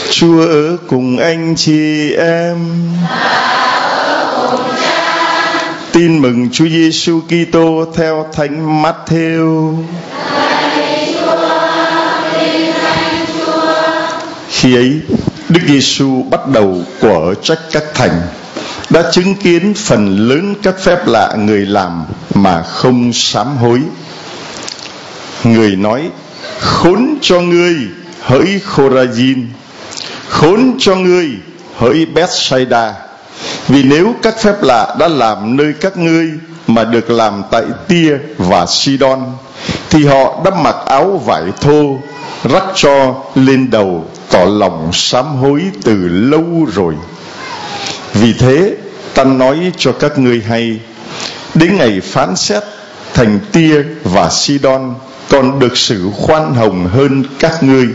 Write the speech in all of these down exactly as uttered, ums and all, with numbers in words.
Chúa ở cùng anh chị em. Tin mừng Chúa Giêsu Kitô theo Thánh Matthew. Khi ấy, Đức Giêsu bắt đầu quở trách các thành, đã chứng kiến phần lớn các phép lạ người làm mà không sám hối. Người nói: khốn cho ngươi, hỡi Khorazin! Khốn cho ngươi, hỡi Bethsaida! Vì nếu các phép lạ đã làm nơi các ngươi mà được làm tại Tia và Sidon, thì họ đã mặc áo vải thô, rắc cho lên đầu, tỏ lòng sám hối từ lâu rồi. Vì thế ta nói cho các ngươi hay, đến ngày phán xét, thành Tia và Sidon còn được xử khoan hồng hơn các ngươi.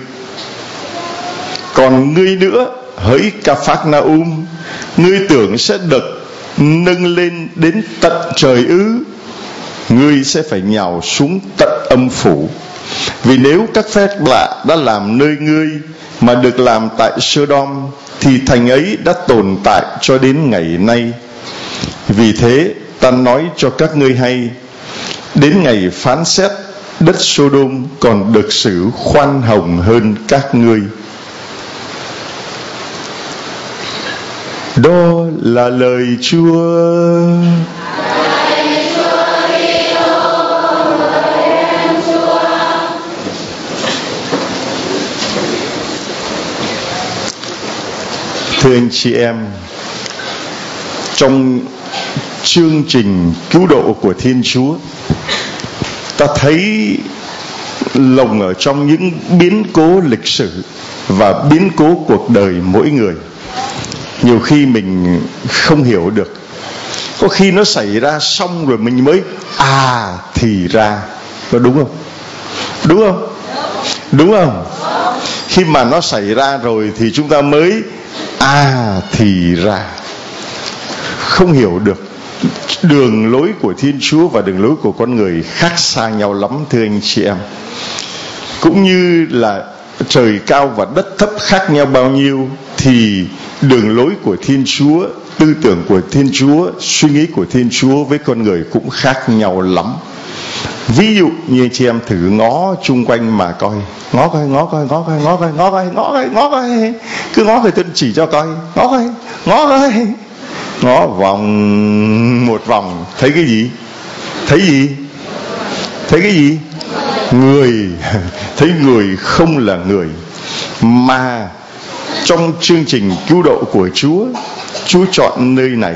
Còn ngươi nữa, hỡi Ca-phác-na-um, ngươi tưởng sẽ được nâng lên đến tận trời ư? Ngươi sẽ phải nhào xuống tận âm phủ. Vì nếu các phép lạ đã làm nơi ngươi mà được làm tại Sodom, thì thành ấy đã tồn tại cho đến ngày nay. Vì thế ta nói cho các ngươi hay, đến ngày phán xét, đất Sodom còn được xử khoan hồng hơn các ngươi. Đó là lời Chúa. Thưa anh chị em, trong chương trình cứu độ của Thiên Chúa, ta thấy lồng ở trong những biến cố lịch sử và biến cố cuộc đời mỗi người. Nhiều khi mình không hiểu được, có khi nó xảy ra xong rồi mình mới à thì ra. Có đúng không? Đúng không? Đúng không? Khi mà nó xảy ra rồi thì chúng ta mới à thì ra. Không hiểu được. Đường lối của Thiên Chúa và đường lối của con người khác xa nhau lắm, thưa anh chị em. Cũng như là trời cao và đất thấp khác nhau bao nhiêu, thì đường lối của Thiên Chúa, tư tưởng của Thiên Chúa, suy nghĩ của Thiên Chúa với con người cũng khác nhau lắm. Ví dụ như anh chị em thử ngó chung quanh mà coi, ngó coi, ngó coi, ngó coi, ngó coi, ngó coi, ngó coi, ngó coi, cứ ngó coi, tôi chỉ cho coi, ngó coi, ngó coi, ngó vòng một vòng, thấy cái gì? Thấy gì? Thấy cái gì? Người. Thấy người không là người. Mà trong chương trình cứu độ của Chúa, Chúa chọn nơi này,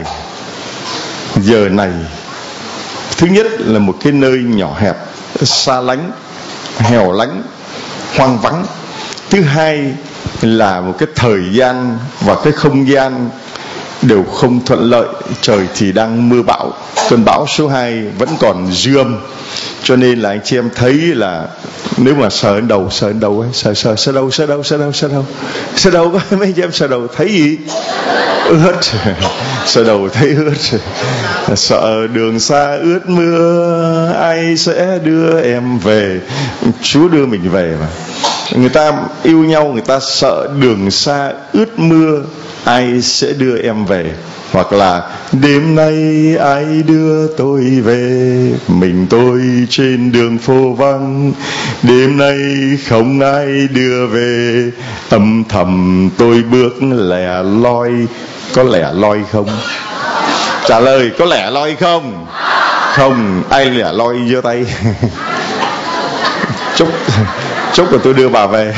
giờ này. Thứ nhất là một cái nơi nhỏ hẹp, xa lánh, hẻo lánh, hoang vắng. Thứ hai là một cái thời gian và cái không gian đều không thuận lợi. Trời thì đang mưa bão, cơn bão số hai vẫn còn dư âm. Cho nên là anh chị em thấy là nếu mà sờ đến đầu, sờ đến đầu ấy, sờ sờ sờ đầu, sờ đầu, sờ đầu, sờ đầu, sờ đầu có mấy anh chị em sờ đầu thấy gì? Ướt. Sờ đầu thấy ướt. Sợ đường xa ướt mưa, ai sẽ đưa em về? Chúa đưa mình về mà. Người ta yêu nhau, người ta sợ đường xa ướt mưa, ai sẽ đưa em về? Hoặc là đêm nay ai đưa tôi về, mình tôi trên đường phố vắng, đêm nay không ai đưa về, âm thầm tôi bước lẻ loi. Có lẻ loi không? Trả lời có lẻ loi không? Không. Ai lẻ loi giơ tay. Chúc chúc là tôi đưa bà về.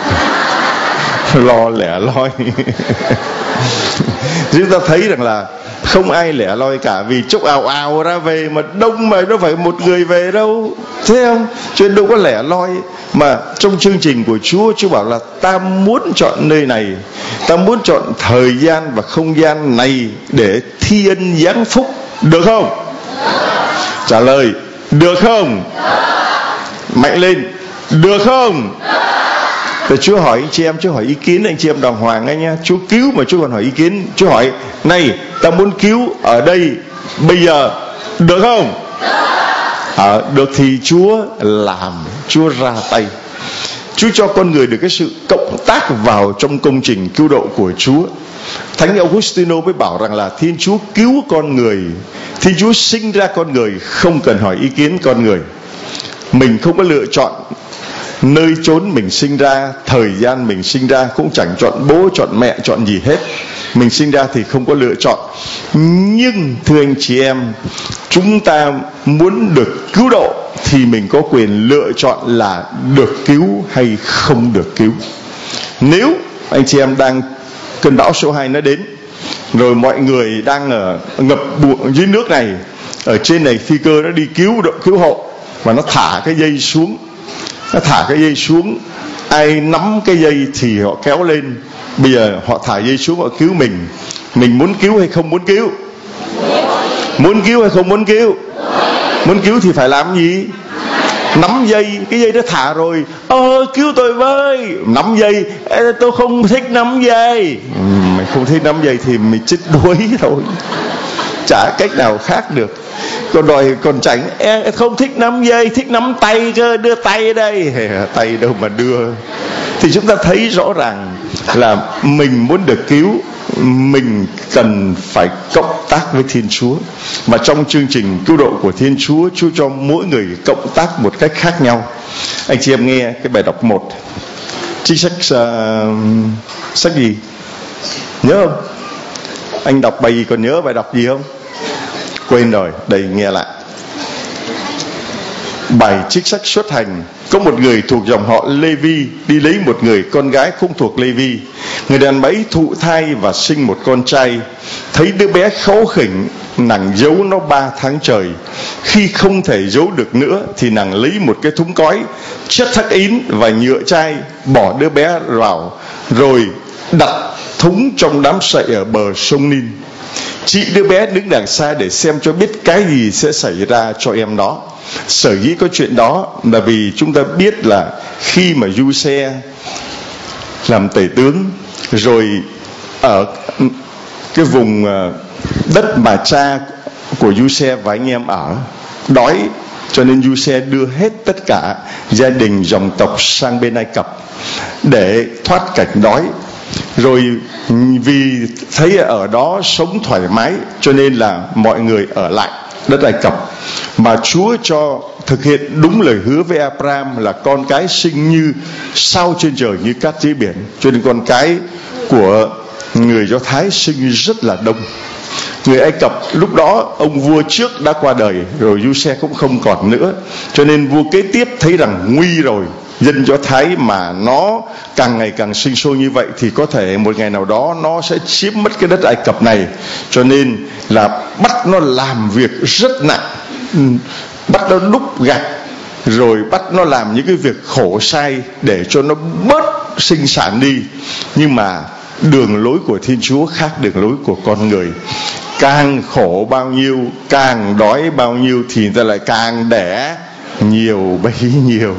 Lo lẻ loi. Chúng ta thấy rằng là không ai lẻ loi cả, vì chúc ào ào ra về mà đông mà đâu phải một người về đâu, thấy không? Cho nên đâu có lẻ loi. Mà trong chương trình của Chúa, Chúa bảo là ta muốn chọn nơi này, ta muốn chọn thời gian và không gian này để thi ân giáng phúc. Được không? Trả lời được không? Mạnh lên. Được không? Rồi Chúa hỏi anh chị em, Chúa hỏi ý kiến anh chị em đàng hoàng ấy nha. Chúa cứu mà Chúa còn hỏi ý kiến. Chúa hỏi này, ta muốn cứu ở đây bây giờ, được không? À, được thì Chúa làm, Chúa ra tay. Chúa cho con người được cái sự cộng tác vào trong công trình cứu độ của Chúa. Thánh Augustino mới bảo rằng là Thiên Chúa cứu con người, Thiên Chúa sinh ra con người không cần hỏi ý kiến con người. Mình không có lựa chọn nơi chốn mình sinh ra, thời gian mình sinh ra, cũng chẳng chọn bố, chọn mẹ, chọn gì hết. Mình sinh ra thì không có lựa chọn. Nhưng thưa anh chị em, chúng ta muốn được cứu độ thì mình có quyền lựa chọn là được cứu hay không được cứu. Nếu anh chị em đang cơn bão số hai nó đến, rồi mọi người đang ở ngập buộc dưới nước này, ở trên này phi cơ nó đi cứu độ cứu hộ, và nó thả cái dây xuống, nó thả cái dây xuống, ai nắm cái dây thì họ kéo lên. Bây giờ họ thả dây xuống, họ cứu mình, mình muốn cứu hay không muốn cứu? Muốn cứu hay không muốn cứu? Muốn cứu thì phải làm gì? Nắm dây, cái dây đã thả rồi, ơ cứu tôi với. Nắm dây, tôi không thích nắm dây. Mày không thích nắm dây thì mày chết đuối thôi, chả cách nào khác được. Còn đòi còn chảnh, em không thích nắm dây, thích nắm tay cơ, đưa tay đây. Tay đâu mà đưa. Thì chúng ta thấy rõ ràng là mình muốn được cứu, mình cần phải cộng tác với Thiên Chúa. Mà trong chương trình cứu độ của Thiên Chúa, Chúa cho mỗi người cộng tác một cách khác nhau. Anh chị em nghe cái bài đọc một, trích sách uh, sách gì nhớ không? Anh đọc bài gì còn nhớ bài đọc gì không? Quên rồi, đây nghe lại. Bài trích sách Xuất Hành. Có một người thuộc dòng họ Lê-vi đi lấy một người con gái không thuộc Lê-vi. Người đàn bà ấy thụ thai và sinh một con trai. Thấy đứa bé kháu khỉnh, nàng giấu nó ba tháng trời. Khi không thể giấu được nữa thì nàng lấy một cái thúng cói, chất hắc ín và nhựa chai, bỏ đứa bé vào, rồi đặt thúng trong đám sậy ở bờ sông Nin. Chị đứa bé đứng đằng xa để xem cho biết cái gì sẽ xảy ra cho em đó. Sở dĩ có chuyện đó là vì chúng ta biết là khi mà Giuse làm tể tướng, rồi ở cái vùng đất mà cha của Giuse và anh em ở đói, cho nên Giuse đưa hết tất cả gia đình dòng tộc sang bên Ai Cập để thoát cảnh đói. Rồi vì thấy ở đó sống thoải mái, cho nên là mọi người ở lại đất Ai Cập. Mà Chúa cho thực hiện đúng lời hứa với Abraham là con cái sinh như sao trên trời, như cát dưới biển. Cho nên con cái của người Do Thái sinh rất là đông. Người Ai Cập lúc đó ông vua trước đã qua đời, rồi Giuse cũng không còn nữa, cho nên vua kế tiếp thấy rằng nguy rồi, dân Do Thái mà nó càng ngày càng sinh sôi như vậy thì có thể một ngày nào đó nó sẽ chiếm mất cái đất Ai Cập này. Cho nên là bắt nó làm việc rất nặng, bắt nó đúc gạch, rồi bắt nó làm những cái việc khổ sai để cho nó bớt sinh sản đi. Nhưng mà đường lối của Thiên Chúa khác đường lối của con người. Càng khổ bao nhiêu, càng đói bao nhiêu thì người ta lại càng đẻ nhiều bấy nhiêu.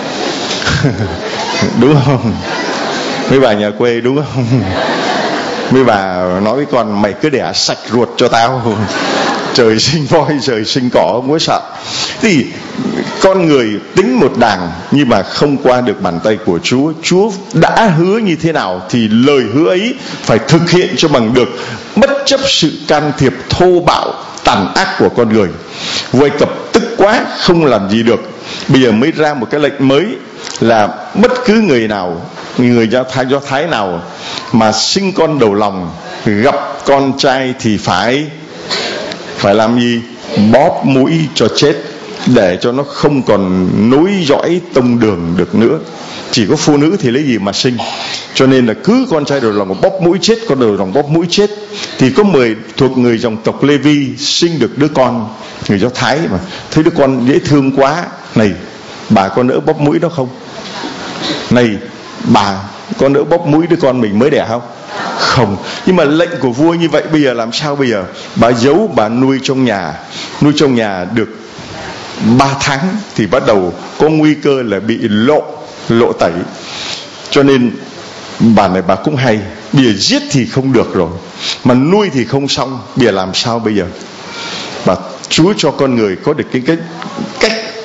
Đúng không? Mấy bà nhà quê đúng không? Mấy bà nói với con, mày cứ đẻ sạch ruột cho tao, trời sinh voi trời sinh cỏ không có sợ. Thì con người tính một đàng, nhưng mà không qua được bàn tay của Chúa. Chúa đã hứa như thế nào thì lời hứa ấy phải thực hiện cho bằng được, bất chấp sự can thiệp thô bạo tàn ác của con người. Vua Ai Cập tức quá không làm gì được. Bây giờ mới ra một cái lệnh mới là bất cứ người nào, người Do Thái, Do Thái nào mà sinh con đầu lòng, gặp con trai thì phải phải làm gì? Bóp mũi cho chết, để cho nó không còn nối dõi tông đường được nữa. Chỉ có phụ nữ thì lấy gì mà sinh. Cho nên là cứ con trai đầu lòng bóp mũi chết, con đầu lòng bóp mũi chết. Thì có mười thuộc người dòng tộc Lê-vi sinh được đứa con, người Do Thái mà thấy đứa con dễ thương quá, này bà con nỡ bóp mũi đó không? Này bà con nỡ bóp mũi đứa con mình mới đẻ không? Không. Nhưng mà lệnh của vua như vậy, bây giờ làm sao bây giờ? Bà giấu, bà nuôi trong nhà, nuôi trong nhà được ba tháng thì bắt đầu có nguy cơ là bị lộ lộ tẩy. Cho nên bà này bà cũng hay, bây giờ giết thì không được rồi, mà nuôi thì không xong, bây giờ làm sao bây giờ? Bà Chúa cho con người có được cái cách cách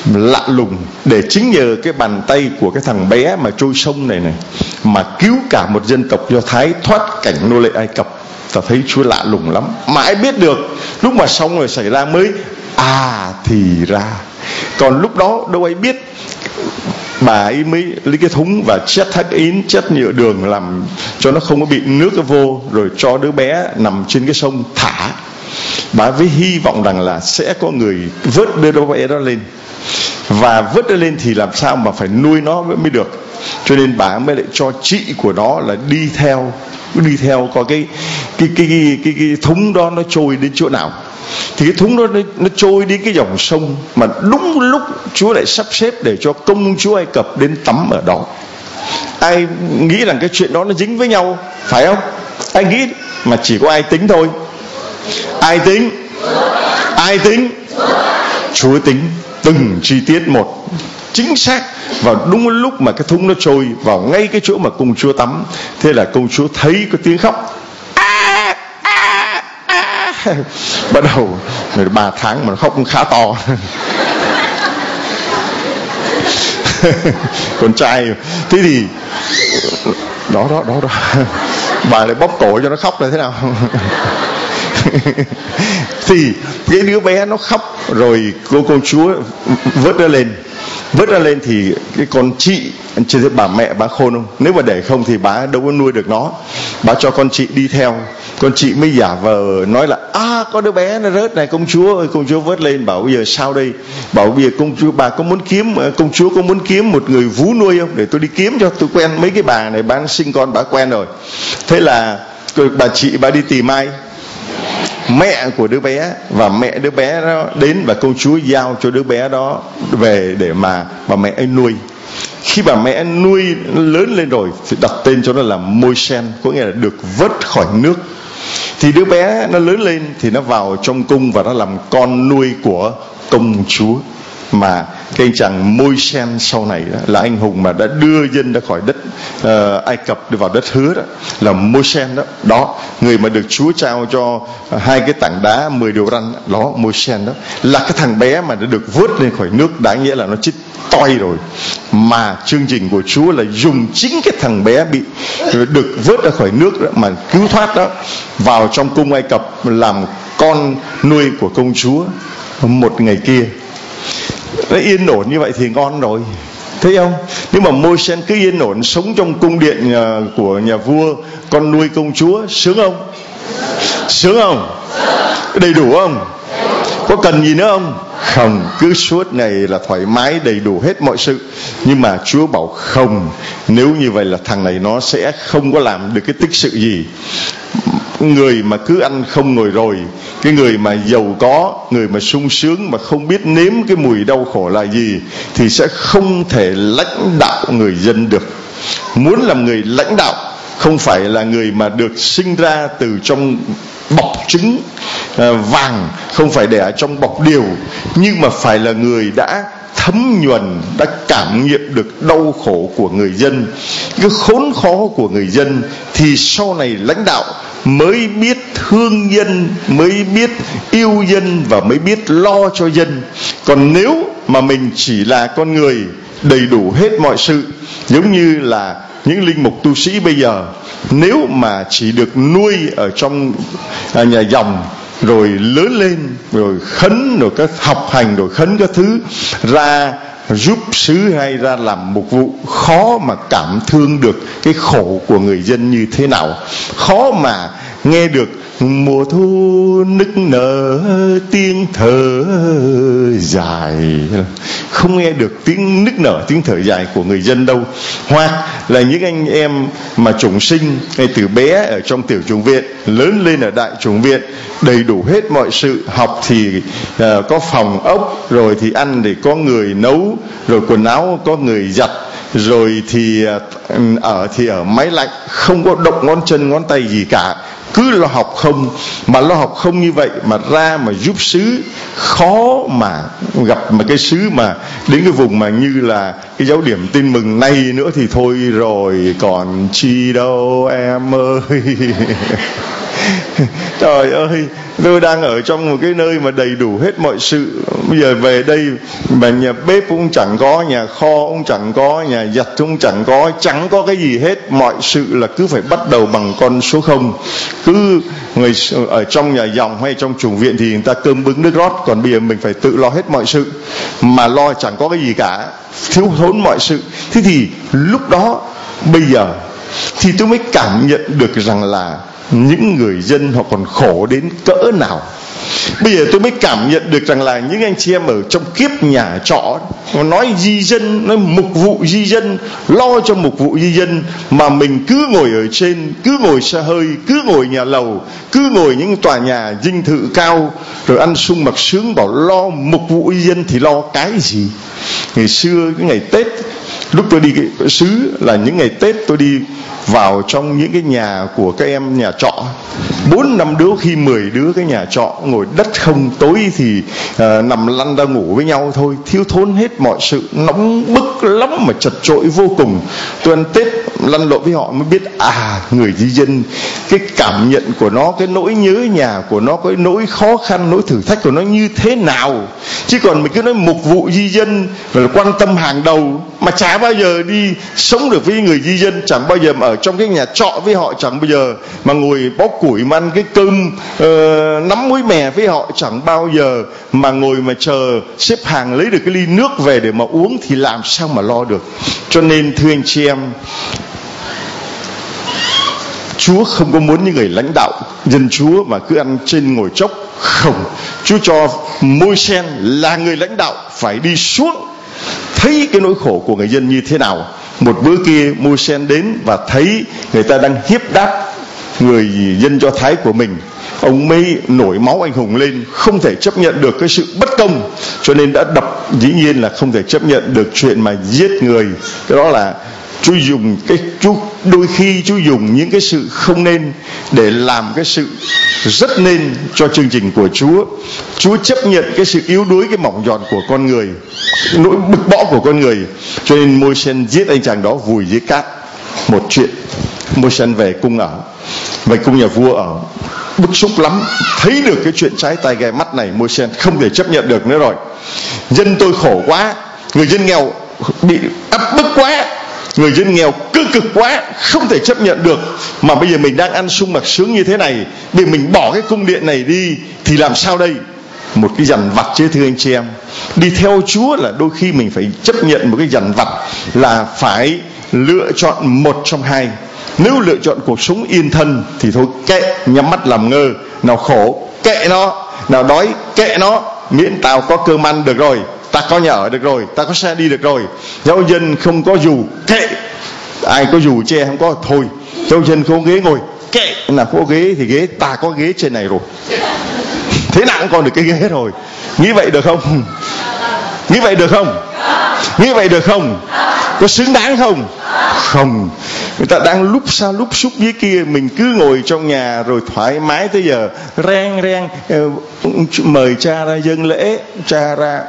lạ lùng, để chính nhờ cái bàn tay của cái thằng bé mà trôi sông này này mà cứu cả một dân tộc Do Thái thoát cảnh nô lệ Ai Cập. Ta thấy Chúa lạ lùng lắm, mãi biết được lúc mà xong rồi xảy ra mới à thì ra. Còn lúc đó đâu ai biết. Bà ấy mới lấy cái thúng và chất hắc ín, chất nhựa đường làm cho nó không có bị nước vô, rồi cho đứa bé nằm trên cái sông thả. Bà với hy vọng rằng là sẽ có người vớt đứa bé đó lên, và vớt nó lên thì làm sao mà phải nuôi nó mới được. Cho nên bà mới lại cho chị của nó là đi theo, đi theo coi cái cái cái cái cái, cái thúng đó nó trôi đến chỗ nào. Thì cái thúng đó nó, nó trôi đến cái dòng sông mà đúng lúc Chúa lại sắp xếp để cho công chúa Ai Cập đến tắm ở đó. Ai nghĩ rằng cái chuyện đó nó dính với nhau, phải không? Ai nghĩ, mà chỉ có ai tính thôi. Ai tính? Ai tính? Chúa tính từng chi tiết một, chính xác vào đúng lúc mà cái thúng nó trôi vào ngay cái chỗ mà công chúa tắm. Thế là công chúa thấy có tiếng khóc, à, à, à. Bắt đầu ba tháng mà nó khóc cũng khá to. Con trai. Thế thì đó đó đó đó bà lại bóp cổ cho nó khóc là thế nào? Thì cái đứa bé nó khóc rồi cô công chúa vớt nó lên. Vớt nó lên thì cái con chị, chị thấy bà mẹ bà khôn không? Nếu mà để không thì bà đâu có nuôi được nó. Bà cho con chị đi theo. Con chị mới giả vờ nói là à có đứa bé nó rớt này công chúa ơi. Công chúa vớt lên, bảo bây giờ sao đây? Bảo bây giờ công chúa, bà có muốn kiếm, công chúa có muốn kiếm một người vú nuôi không? Để tôi đi kiếm cho, tôi quen mấy cái bà này, bà sinh con bà quen rồi. Thế là bà chị bà đi tìm ai? Mẹ của đứa bé. Và mẹ đứa bé đó đến và công chúa giao cho đứa bé đó về để mà bà mẹ ấy nuôi. Khi bà mẹ nuôi lớn lên rồi thì đặt tên cho nó là Môi-sen, có nghĩa là được vớt khỏi nước. Thì đứa bé nó lớn lên thì nó vào trong cung và nó làm con nuôi của công chúa. Mà cái anh chàng Môi-sen sau này đó, là anh hùng mà đã đưa dân ra khỏi đất uh, Ai Cập đi vào đất hứa đó, là Môi-sen đó. Đó, người mà được Chúa trao cho hai cái tảng đá mười điều răn đó, Môi-sen đó, là cái thằng bé mà đã được vớt lên khỏi nước, đáng nghĩa là nó chết toi rồi. Mà chương trình của Chúa là dùng chính cái thằng bé bị được vớt ra khỏi nước đó, mà cứu thoát đó, vào trong cung Ai Cập làm con nuôi của công chúa một ngày kia. Nó yên ổn như vậy thì ngon rồi, thấy không? Nhưng mà Môi-sen cứ yên ổn sống trong cung điện nhà, của nhà vua, con nuôi công chúa, sướng không? Sướng không? Đầy đủ không? Có cần gì nữa không? Không, cứ suốt ngày là thoải mái đầy đủ hết mọi sự. Nhưng mà Chúa bảo không, nếu như vậy là thằng này nó sẽ không có làm được cái tích sự gì. Người mà cứ ăn không ngồi rồi, cái người mà giàu có, người mà sung sướng mà không biết nếm cái mùi đau khổ là gì, thì sẽ không thể lãnh đạo người dân được. Muốn làm người lãnh đạo không phải là người mà được sinh ra từ trong bọc trứng à, vàng, không phải để ở trong bọc điều, nhưng mà phải là người đã thấm nhuần, đã cảm nghiệm được đau khổ của người dân, cái khốn khó của người dân, thì sau này lãnh đạo mới biết thương dân, mới biết yêu dân và mới biết lo cho dân. Còn nếu mà mình chỉ là con người đầy đủ hết mọi sự, giống như là những linh mục tu sĩ bây giờ, nếu mà chỉ được nuôi ở trong nhà dòng, rồi lớn lên, rồi khấn, rồi các học hành, rồi khấn các thứ, ra giúp xứ hay ra làm mục vụ, khó mà cảm thương được cái khổ của người dân như thế nào, khó mà nghe được mùa thu nức nở tiếng thở dài, không nghe được tiếng nức nở tiếng thở dài của người dân đâu. Hoặc là những anh em mà chủng sinh ngay từ bé ở trong tiểu chủng viện, lớn lên ở đại chủng viện, đầy đủ hết mọi sự, học thì uh, có phòng ốc, rồi thì ăn thì có người nấu, rồi quần áo có người giặt, rồi thì uh, ở thì ở máy lạnh, không có động ngón chân ngón tay gì cả, cứ lo học không. Mà lo học không như vậy mà ra mà giúp xứ, khó mà gặp một cái xứ mà đến cái vùng mà như là cái giáo điểm Tin Mừng này nữa thì thôi rồi, còn chi đâu em ơi. Trời ơi, tôi đang ở trong một cái nơi mà đầy đủ hết mọi sự. Bây giờ về đây mà nhà bếp cũng chẳng có, nhà kho cũng chẳng có, nhà giặt cũng chẳng có, chẳng có cái gì hết. Mọi sự là cứ phải bắt đầu bằng con số không. Cứ người ở trong nhà dòng hay trong chủng viện thì người ta cơm bưng nước rót, còn bây giờ mình phải tự lo hết mọi sự, mà lo chẳng có cái gì cả, thiếu thốn mọi sự. Thế thì lúc đó bây giờ thì tôi mới cảm nhận được rằng là những người dân họ còn khổ đến cỡ nào. Bây giờ tôi mới cảm nhận được rằng là những anh chị em ở trong kiếp nhà trọ, nói di dân, nói mục vụ di dân, lo cho mục vụ di dân, mà mình cứ ngồi ở trên, cứ ngồi xe hơi, cứ ngồi nhà lầu, cứ ngồi những tòa nhà dinh thự cao, rồi ăn sung mặc sướng, bảo lo mục vụ di dân thì lo cái gì. Ngày xưa cái ngày Tết, lúc tôi đi cái xứ là những ngày Tết tôi đi vào trong những cái nhà của các em nhà trọ, bốn năm đứa khi mười đứa cái nhà trọ, ngồi đất không, tối thì uh, nằm lăn ra ngủ với nhau thôi, thiếu thốn hết mọi sự, nóng bức lắm mà chật chội vô cùng. Tôi ăn Tết lăn lộn với họ mới biết à, người di dân cái cảm nhận của nó, cái nỗi nhớ nhà của nó, cái nỗi khó khăn, nỗi thử thách của nó như thế nào. Chứ còn mình cứ nói mục vụ di dân là quan tâm hàng đầu, mà chả bao giờ đi sống được với người di dân, chẳng bao giờ mà ở trong cái nhà trọ với họ, chẳng bao giờ mà ngồi bóc củi mà ăn cái cơm uh, nắm muối mè với họ, chẳng bao giờ mà ngồi mà chờ xếp hàng lấy được cái ly nước về để mà uống, thì làm sao mà lo được. Cho nên thưa anh chị em, Chúa không có muốn những người lãnh đạo dân Chúa mà cứ ăn trên ngồi chốc. Không, Chúa cho Môi-se là người lãnh đạo phải đi xuống, thấy cái nỗi khổ của người dân như thế nào. Một bữa kia Môi-se đến và thấy người ta đang hiếp đáp người dân Do Thái của mình. Ông mới nổi máu anh hùng lên, không thể chấp nhận được cái sự bất công, cho nên đã đập. Dĩ nhiên là không thể chấp nhận được chuyện mà giết người. Cái đó là Chúa dùng cái Chúa đôi khi Chúa dùng những cái sự không nên để làm cái sự rất nên cho chương trình của Chúa. Chúa chấp nhận cái sự yếu đuối, cái mỏng giòn của con người, nỗi bực bõ của con người. Cho nên Môi-se giết anh chàng đó vùi dưới cát. Một chuyện, Môi-se về cung ở, về cung nhà vua ở, bức xúc lắm, thấy được cái chuyện trái tai gai mắt này, Môi-se không thể chấp nhận được nữa rồi. Dân tôi khổ quá, người dân nghèo bị áp bức quá, người dân nghèo cơ cực quá, không thể chấp nhận được. Mà bây giờ mình đang ăn sung mặc sướng như thế này, bây giờ mình bỏ cái cung điện này đi thì làm sao đây? Một cái dằn vặt chứ thưa anh chị em. Đi theo Chúa là đôi khi mình phải chấp nhận một cái dằn vặt, là phải lựa chọn một trong hai. Nếu lựa chọn cuộc sống yên thân thì thôi kệ, nhắm mắt làm ngơ. Nào khổ kệ nó, nào đói kệ nó, miễn tao có cơm ăn được rồi, ta có nhà ở được rồi, ta có xe đi được rồi. Giáo dân không có dù kệ, ai có dù che không có thôi. Giáo dân không có ghế ngồi kệ, nào có ghế thì ghế, ta có ghế trên này rồi, thế nào cũng còn được cái ghế rồi. Nghĩ vậy được không? Nghĩ vậy được không? Nghĩ vậy được không? Có xứng đáng không? Không. Người ta đang lúc xa lúc xúc dưới kia, mình cứ ngồi trong nhà rồi thoải mái tới giờ reng reng mời cha ra dâng lễ. Cha ra,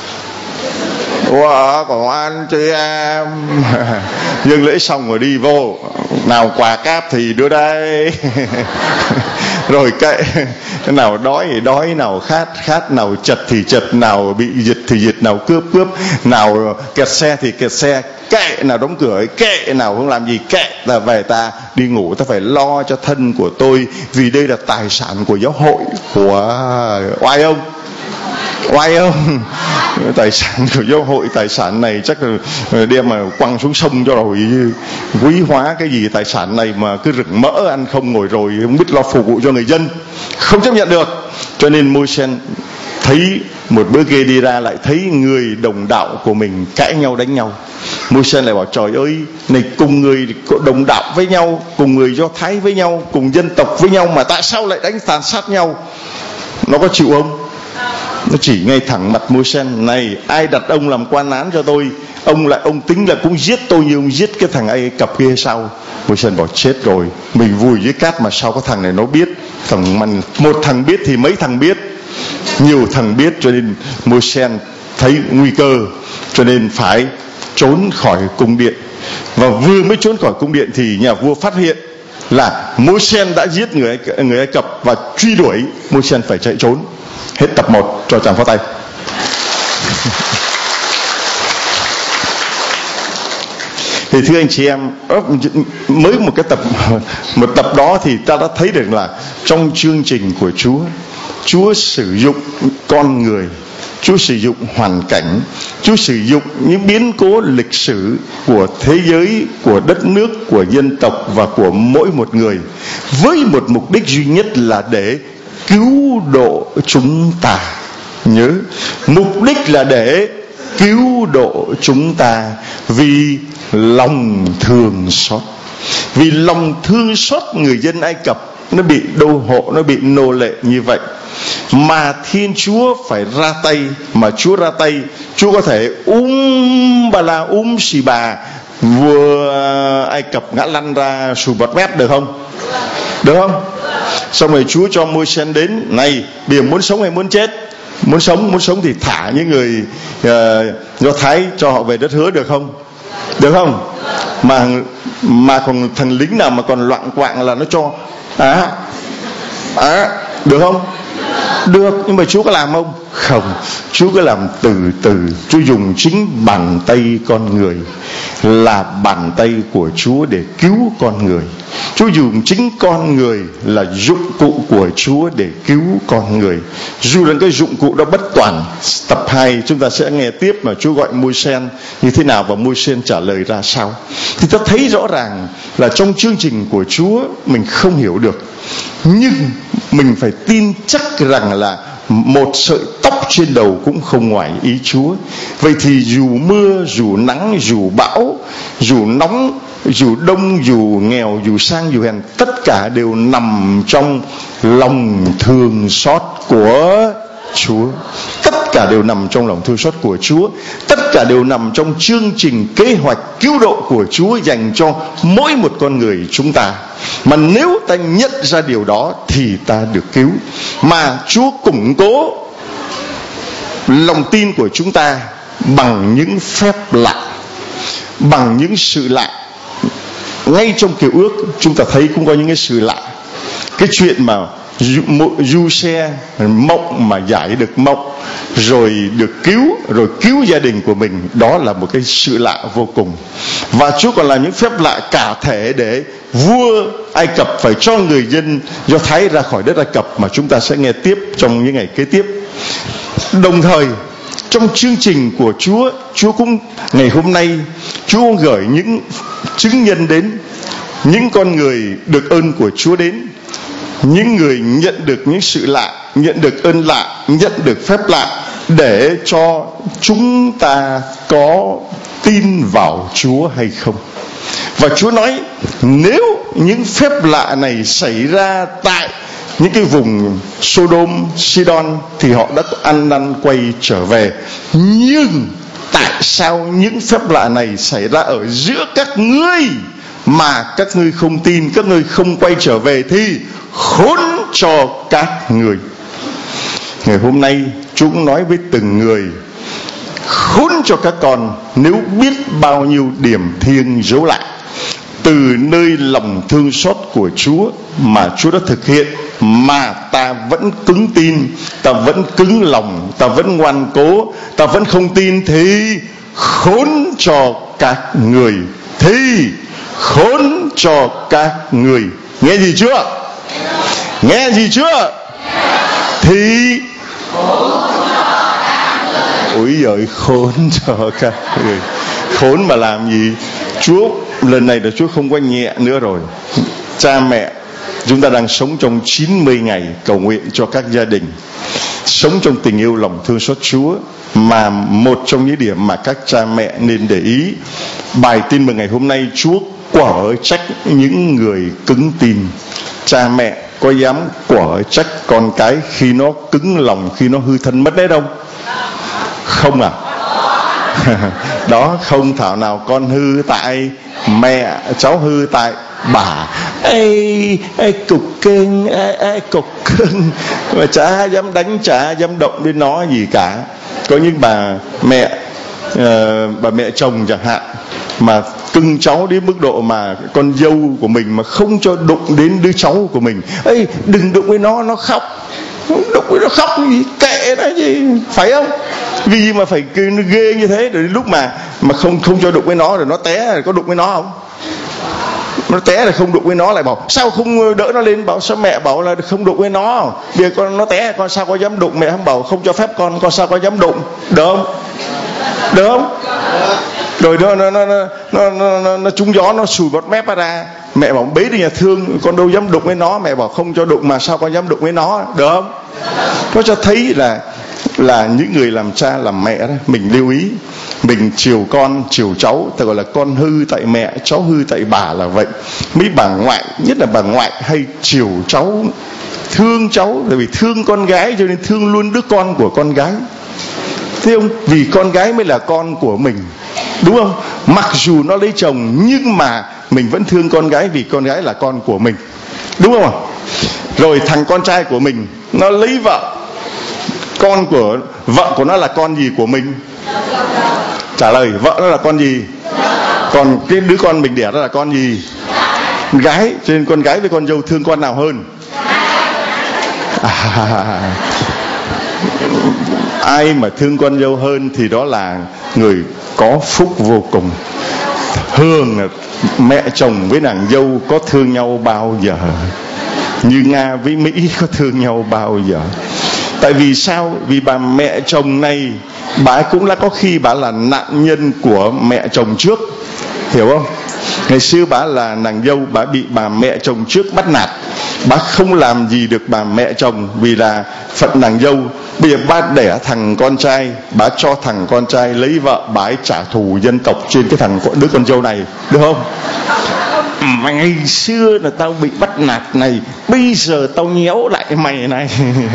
wow, còn anh chị em dâng lễ xong rồi đi vô, nào quà cáp thì đưa đây rồi kệ, nào đói thì đói, nào khát khát, nào chật thì chật, nào bị giật thì giật, nào cướp cướp, nào kẹt xe thì kẹt xe, kệ, nào đóng cửa kệ, nào không làm gì kệ. Ta về ta đi ngủ, ta phải lo cho thân của tôi, vì đây là tài sản của giáo hội. Wow, oai không? Oai không? Tài sản của giáo hội, tài sản này chắc là đem mà quăng xuống sông cho rồi. Quý hóa cái gì tài sản này mà cứ rừng mỡ ăn không ngồi rồi, không biết lo phục vụ cho người dân, không chấp nhận được. Cho nên Môi-se thấy một bữa kia đi ra lại thấy người đồng đạo của mình cãi nhau đánh nhau. Môi-se lại bảo trời ơi, này cùng người đồng đạo với nhau, cùng người Do Thái với nhau, cùng dân tộc với nhau, mà tại sao lại đánh tàn sát nhau? Nó có chịu không? Nó chỉ ngay thẳng mặt Môi-se: này, ai đặt ông làm quan án cho tôi? Ông lại ông tính là cũng giết tôi như ông giết cái thằng Ai Cập kia sao? Môi-se bảo chết rồi, mình vùi dưới cát mà sao có thằng này nó biết? Thằng mình, một thằng biết thì mấy thằng biết, nhiều thằng biết. Cho nên Môi-se thấy nguy cơ, cho nên phải trốn khỏi cung điện. Và vừa mới trốn khỏi cung điện thì nhà vua phát hiện là Môi-se đã giết người người Ai Cập và truy đuổi, Môi-se phải chạy trốn. Hết tập một, cho chàng pháo tay. Thì thưa anh chị em, mới một cái tập một tập đó thì ta đã thấy được là trong chương trình của Chúa, Chúa sử dụng con người, Chúa sử dụng hoàn cảnh, Chúa sử dụng những biến cố lịch sử của thế giới, của đất nước, của dân tộc và của mỗi một người, với một mục đích duy nhất là để cứu độ chúng ta. Nhớ, mục đích là để cứu độ chúng ta, vì lòng thương xót. Vì lòng thương xót người dân Ai Cập, nó bị đô hộ, nó bị nô lệ như vậy, mà Thiên Chúa phải ra tay. Mà Chúa ra tay, Chúa có thể um bà la um xì bà vua Ai Cập ngã lăn ra sùi bọt mép, được không? Được không? Xong rồi Chúa cho Môi-se đến, này bây giờ muốn sống hay muốn chết? Muốn sống, muốn sống thì thả những người uh, Do Thái cho họ về đất hứa, được không? Được không? Mà mà còn thằng lính nào mà còn loạn quạng là nó cho à, à, được không? Được, nhưng mà Chúa có làm không? Không. Chúa có làm từ từ. Chúa dùng chính bàn tay con người, là bàn tay của Chúa để cứu con người. Chúa dùng chính con người là dụng cụ của Chúa để cứu con người. Dù là cái dụng cụ đó bất toàn. Tập hai chúng ta sẽ nghe tiếp mà Chúa gọi Môi-se như thế nào và Môi-se trả lời ra sao. Thì ta thấy rõ ràng là trong chương trình của Chúa mình không hiểu được, nhưng mình phải tin chắc rằng là một sợi tóc trên đầu cũng không ngoài ý Chúa. Vậy thì dù mưa, dù nắng, dù bão, dù nóng, dù đông, dù nghèo, dù sang, dù hèn, tất cả đều nằm trong lòng thương xót của Chúa. Tất cả đều nằm trong lòng thương xót của Chúa. Tất cả đều nằm trong chương trình kế hoạch cứu độ của Chúa dành cho mỗi một con người chúng ta. Mà nếu ta nhận ra điều đó thì ta được cứu. Mà Chúa củng cố lòng tin của chúng ta bằng những phép lạ, bằng những sự lạ. Ngay trong Cựu Ước chúng ta thấy cũng có những cái sự lạ. Cái chuyện mà Du-xe mộng mà giải được mộng, rồi được cứu, rồi cứu gia đình của mình, đó là một cái sự lạ vô cùng. Và Chúa còn làm những phép lạ cả thể để vua Ai Cập phải cho người dân Do Thái ra khỏi đất Ai Cập, mà chúng ta sẽ nghe tiếp trong những ngày kế tiếp. Đồng thời trong chương trình của Chúa, Chúa cũng ngày hôm nay Chúa cũng gửi những chứng nhân đến, những con người được ơn của Chúa đến, những người nhận được những sự lạ, nhận được ơn lạ, nhận được phép lạ, để cho chúng ta có tin vào Chúa hay không. Và Chúa nói nếu những phép lạ này xảy ra tại những cái vùng Sodom, Sidon thì họ đã ăn năn quay trở về. Nhưng tại sao những phép lạ này xảy ra ở giữa các ngươi mà các ngươi không tin, các ngươi không quay trở về, thì khốn cho các người. Ngày hôm nay Chúa cũng nói với từng người, khốn cho các con nếu biết bao nhiêu điểm thiêng dấu lạ từ nơi lòng thương xót của Chúa mà Chúa đã thực hiện, mà ta vẫn cứng tin, ta vẫn cứng lòng, ta vẫn ngoan cố, ta vẫn không tin, thì khốn cho các người, thì khốn cho các người. Nghe gì chưa? Nghe gì chưa? Thì ôi giời, khốn cho các người. Khốn mà làm gì? Chúa lần này là Chúa không có nhẹ nữa rồi. Cha mẹ, chúng ta đang sống trong chín mươi ngày cầu nguyện cho các gia đình, sống trong tình yêu lòng thương xót Chúa. Mà một trong những điểm mà các cha mẹ nên để ý, bài tin mừng ngày hôm nay Chúa quở trách những người cứng tin. Cha mẹ có dám quở trách con cái khi nó cứng lòng, khi nó hư thân mất đấy không? Không à? Đó, không thảo nào con hư tại mẹ, cháu hư tại bà. Ê, ê cục cưng, ê, ê cục cưng, mà chả dám đánh, chả dám động đến nó gì cả. Có những bà mẹ, uh, bà mẹ chồng chẳng hạn, mà cưng cháu đến mức độ mà con dâu của mình mà không cho đụng đến đứa cháu của mình. Ê, đừng đụng với nó, nó khóc. Đụng với nó khóc gì, kệ nó gì, phải không? Vì gì mà phải ghê như thế? Rồi lúc mà mà không không cho đụng với nó, rồi nó té, rồi có đụng với nó không? Nó té là không đụng với nó, lại bảo sao không đỡ nó lên, bảo sao mẹ bảo là không đụng với nó, bây giờ con nó té con sao có dám đụng, mẹ không bảo không cho phép con, con sao có dám đụng, được không? Được không? Rồi nó nó nó nó nó, nó, nó, nó trúng gió, nó sùi bọt mép ra, mẹ bảo bế đi nhà thương, con đâu dám đụng với nó, mẹ bảo không cho đụng mà sao con dám đụng với nó, được không? Nó cho thấy là là những người làm cha làm mẹ đó, mình lưu ý, mình chiều con chiều cháu, ta gọi là con hư tại mẹ, cháu hư tại bà là vậy. Mấy bà ngoại, nhất là bà ngoại hay chiều cháu, thương cháu, tại vì thương con gái cho nên thương luôn đứa con của con gái, thấy không? Vì con gái mới là con của mình, đúng không? Mặc dù nó lấy chồng nhưng mà mình vẫn thương con gái vì con gái là con của mình, đúng không ạ? Rồi thằng con trai của mình nó lấy vợ, con của vợ của nó là con gì của mình? Trả lời, vợ nó là con gì? Còn cái đứa con mình đẻ đó là con gì? Gái. Cho nên con gái với con dâu thương con nào hơn? À, ai mà thương con dâu hơn thì đó là người có phúc vô cùng. Thường là mẹ chồng với nàng dâu có thương nhau bao giờ? Như Nga với Mỹ có thương nhau bao giờ? Tại vì sao? Vì bà mẹ chồng này, bà cũng là có khi bà là nạn nhân của mẹ chồng trước, hiểu không? Ngày xưa bà là nàng dâu, bà bị bà mẹ chồng trước bắt nạt, bà không làm gì được bà mẹ chồng vì là phận nàng dâu. Bây giờ bà đẻ thằng con trai, bà cho thằng con trai lấy vợ, bà ấy trả thù dân tộc trên cái thằng đứa con dâu này, được không? Mà ngày xưa là tao bị bắt nạt này, bây giờ tao nhéo lại mày này.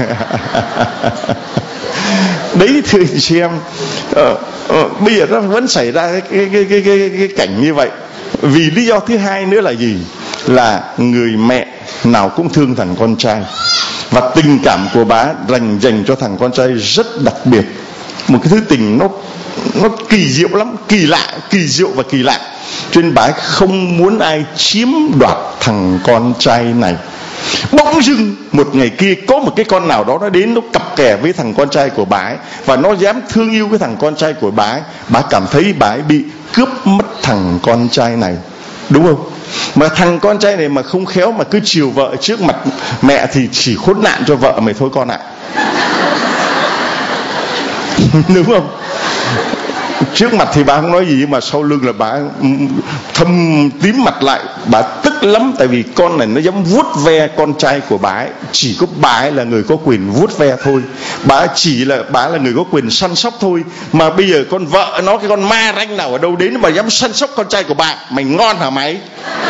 Đấy thưa chị em, ờ, ờ, bây giờ nó vẫn xảy ra cái, cái, cái, cái, cái, cái cảnh như vậy. Vì lý do thứ hai nữa là gì? Là người mẹ nào cũng thương thằng con trai, và tình cảm của bà dành dành cho thằng con trai rất đặc biệt, một cái thứ tình nó nó kỳ diệu lắm, kỳ lạ, kỳ diệu và kỳ lạ. Cho nên bà không muốn ai chiếm đoạt thằng con trai này. Bỗng dưng một ngày kia có một cái con nào đó nó đến, nó cặp kè với thằng con trai của bà ấy, và nó dám thương yêu cái thằng con trai của bà ấy. Bà cảm thấy bà ấy bị cướp mất thằng con trai này, đúng không? Mà thằng con trai này mà không khéo mà cứ chiều vợ trước mặt mẹ thì chỉ khốn nạn cho vợ mày thôi con ạ. Đúng không? Trước mặt thì bà không nói gì, mà sau lưng là bà thâm tím mặt lại. Bà tức lắm, tại vì con này nó dám vuốt ve con trai của bà ấy. Chỉ có bà ấy là người có quyền vuốt ve thôi, bà chỉ là bà là người có quyền săn sóc thôi. Mà bây giờ con vợ nó, cái con ma ranh nào ở đâu đến mà dám săn sóc con trai của bà? Mày ngon hả mày?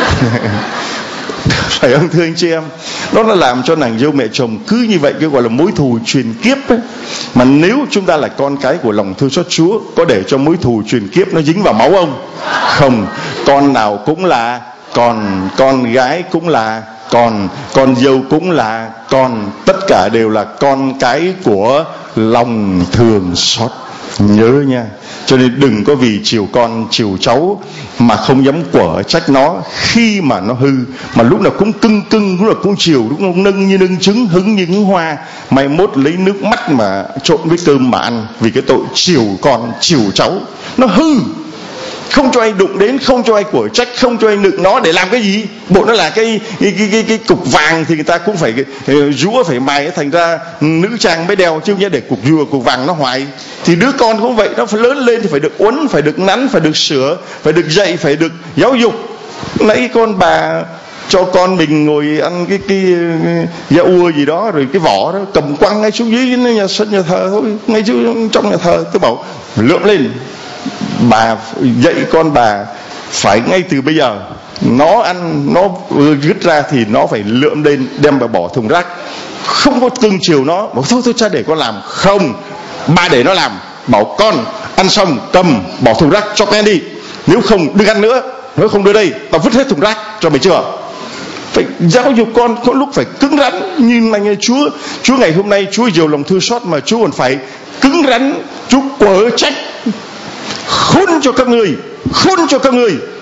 Phải không thưa anh chị em? Đó là làm cho nàng dâu mẹ chồng cứ như vậy, cái gọi là mối thù truyền kiếp ấy. Mà nếu chúng ta là con cái của lòng thương xót Chúa, có để cho mối thù truyền kiếp nó dính vào máu không? Không. Con nào cũng là con, con gái cũng là con, con dâu cũng là con, tất cả đều là con cái của lòng thương xót. Nhớ nha. Cho nên đừng có vì chiều con chiều cháu mà không dám quở trách nó khi mà nó hư, mà lúc nào cũng cưng cưng, lúc nào cũng chiều, lúc nào cũng nâng như nâng trứng, hứng như hứng hoa. Mai mốt lấy nước mắt mà trộn với cơm mà ăn, vì cái tội chiều con chiều cháu. Nó hư, không cho ai đụng đến, không cho ai quở trách, không cho ai nựng nó để làm cái gì? Bộ nó là cái cái cái, cái, cái cục vàng thì người ta cũng phải rũa phải mài, thành ra nữ trang mới đeo, chứ không nhẽ để cục dừa cục vàng nó hoài. Thì đứa con cũng vậy, nó phải lớn lên thì phải được uốn, phải được nắn, phải được sửa, phải được dạy, phải được giáo dục. Nãy con bà cho con mình ngồi ăn cái cái da ua gì đó, rồi cái vỏ đó cầm quăng ngay xuống dưới nhà sân nhà thờ thôi, ngay chứ trong nhà thờ. Tôi bảo lượm lên, bà dạy con bà phải ngay từ bây giờ, nó ăn nó rứt ra thì nó phải lượm lên đem vào bỏ thùng rác. Không có cưng chiều nó, bảo thôi thôi cha để con làm. Không, bà để nó làm, bảo con ăn xong cầm bỏ thùng rác cho con đi, nếu không đừng ăn nữa, nếu không đưa đây tao vứt hết thùng rác cho mày chưa. Phải giáo dục con, có lúc phải cứng rắn. Nhưng mà nghe Chúa, Chúa ngày hôm nay Chúa nhiều lòng thương xót mà Chúa còn phải cứng rắn. Chúa quở trách: khôn cho các ngươi, khôn cho các ngươi,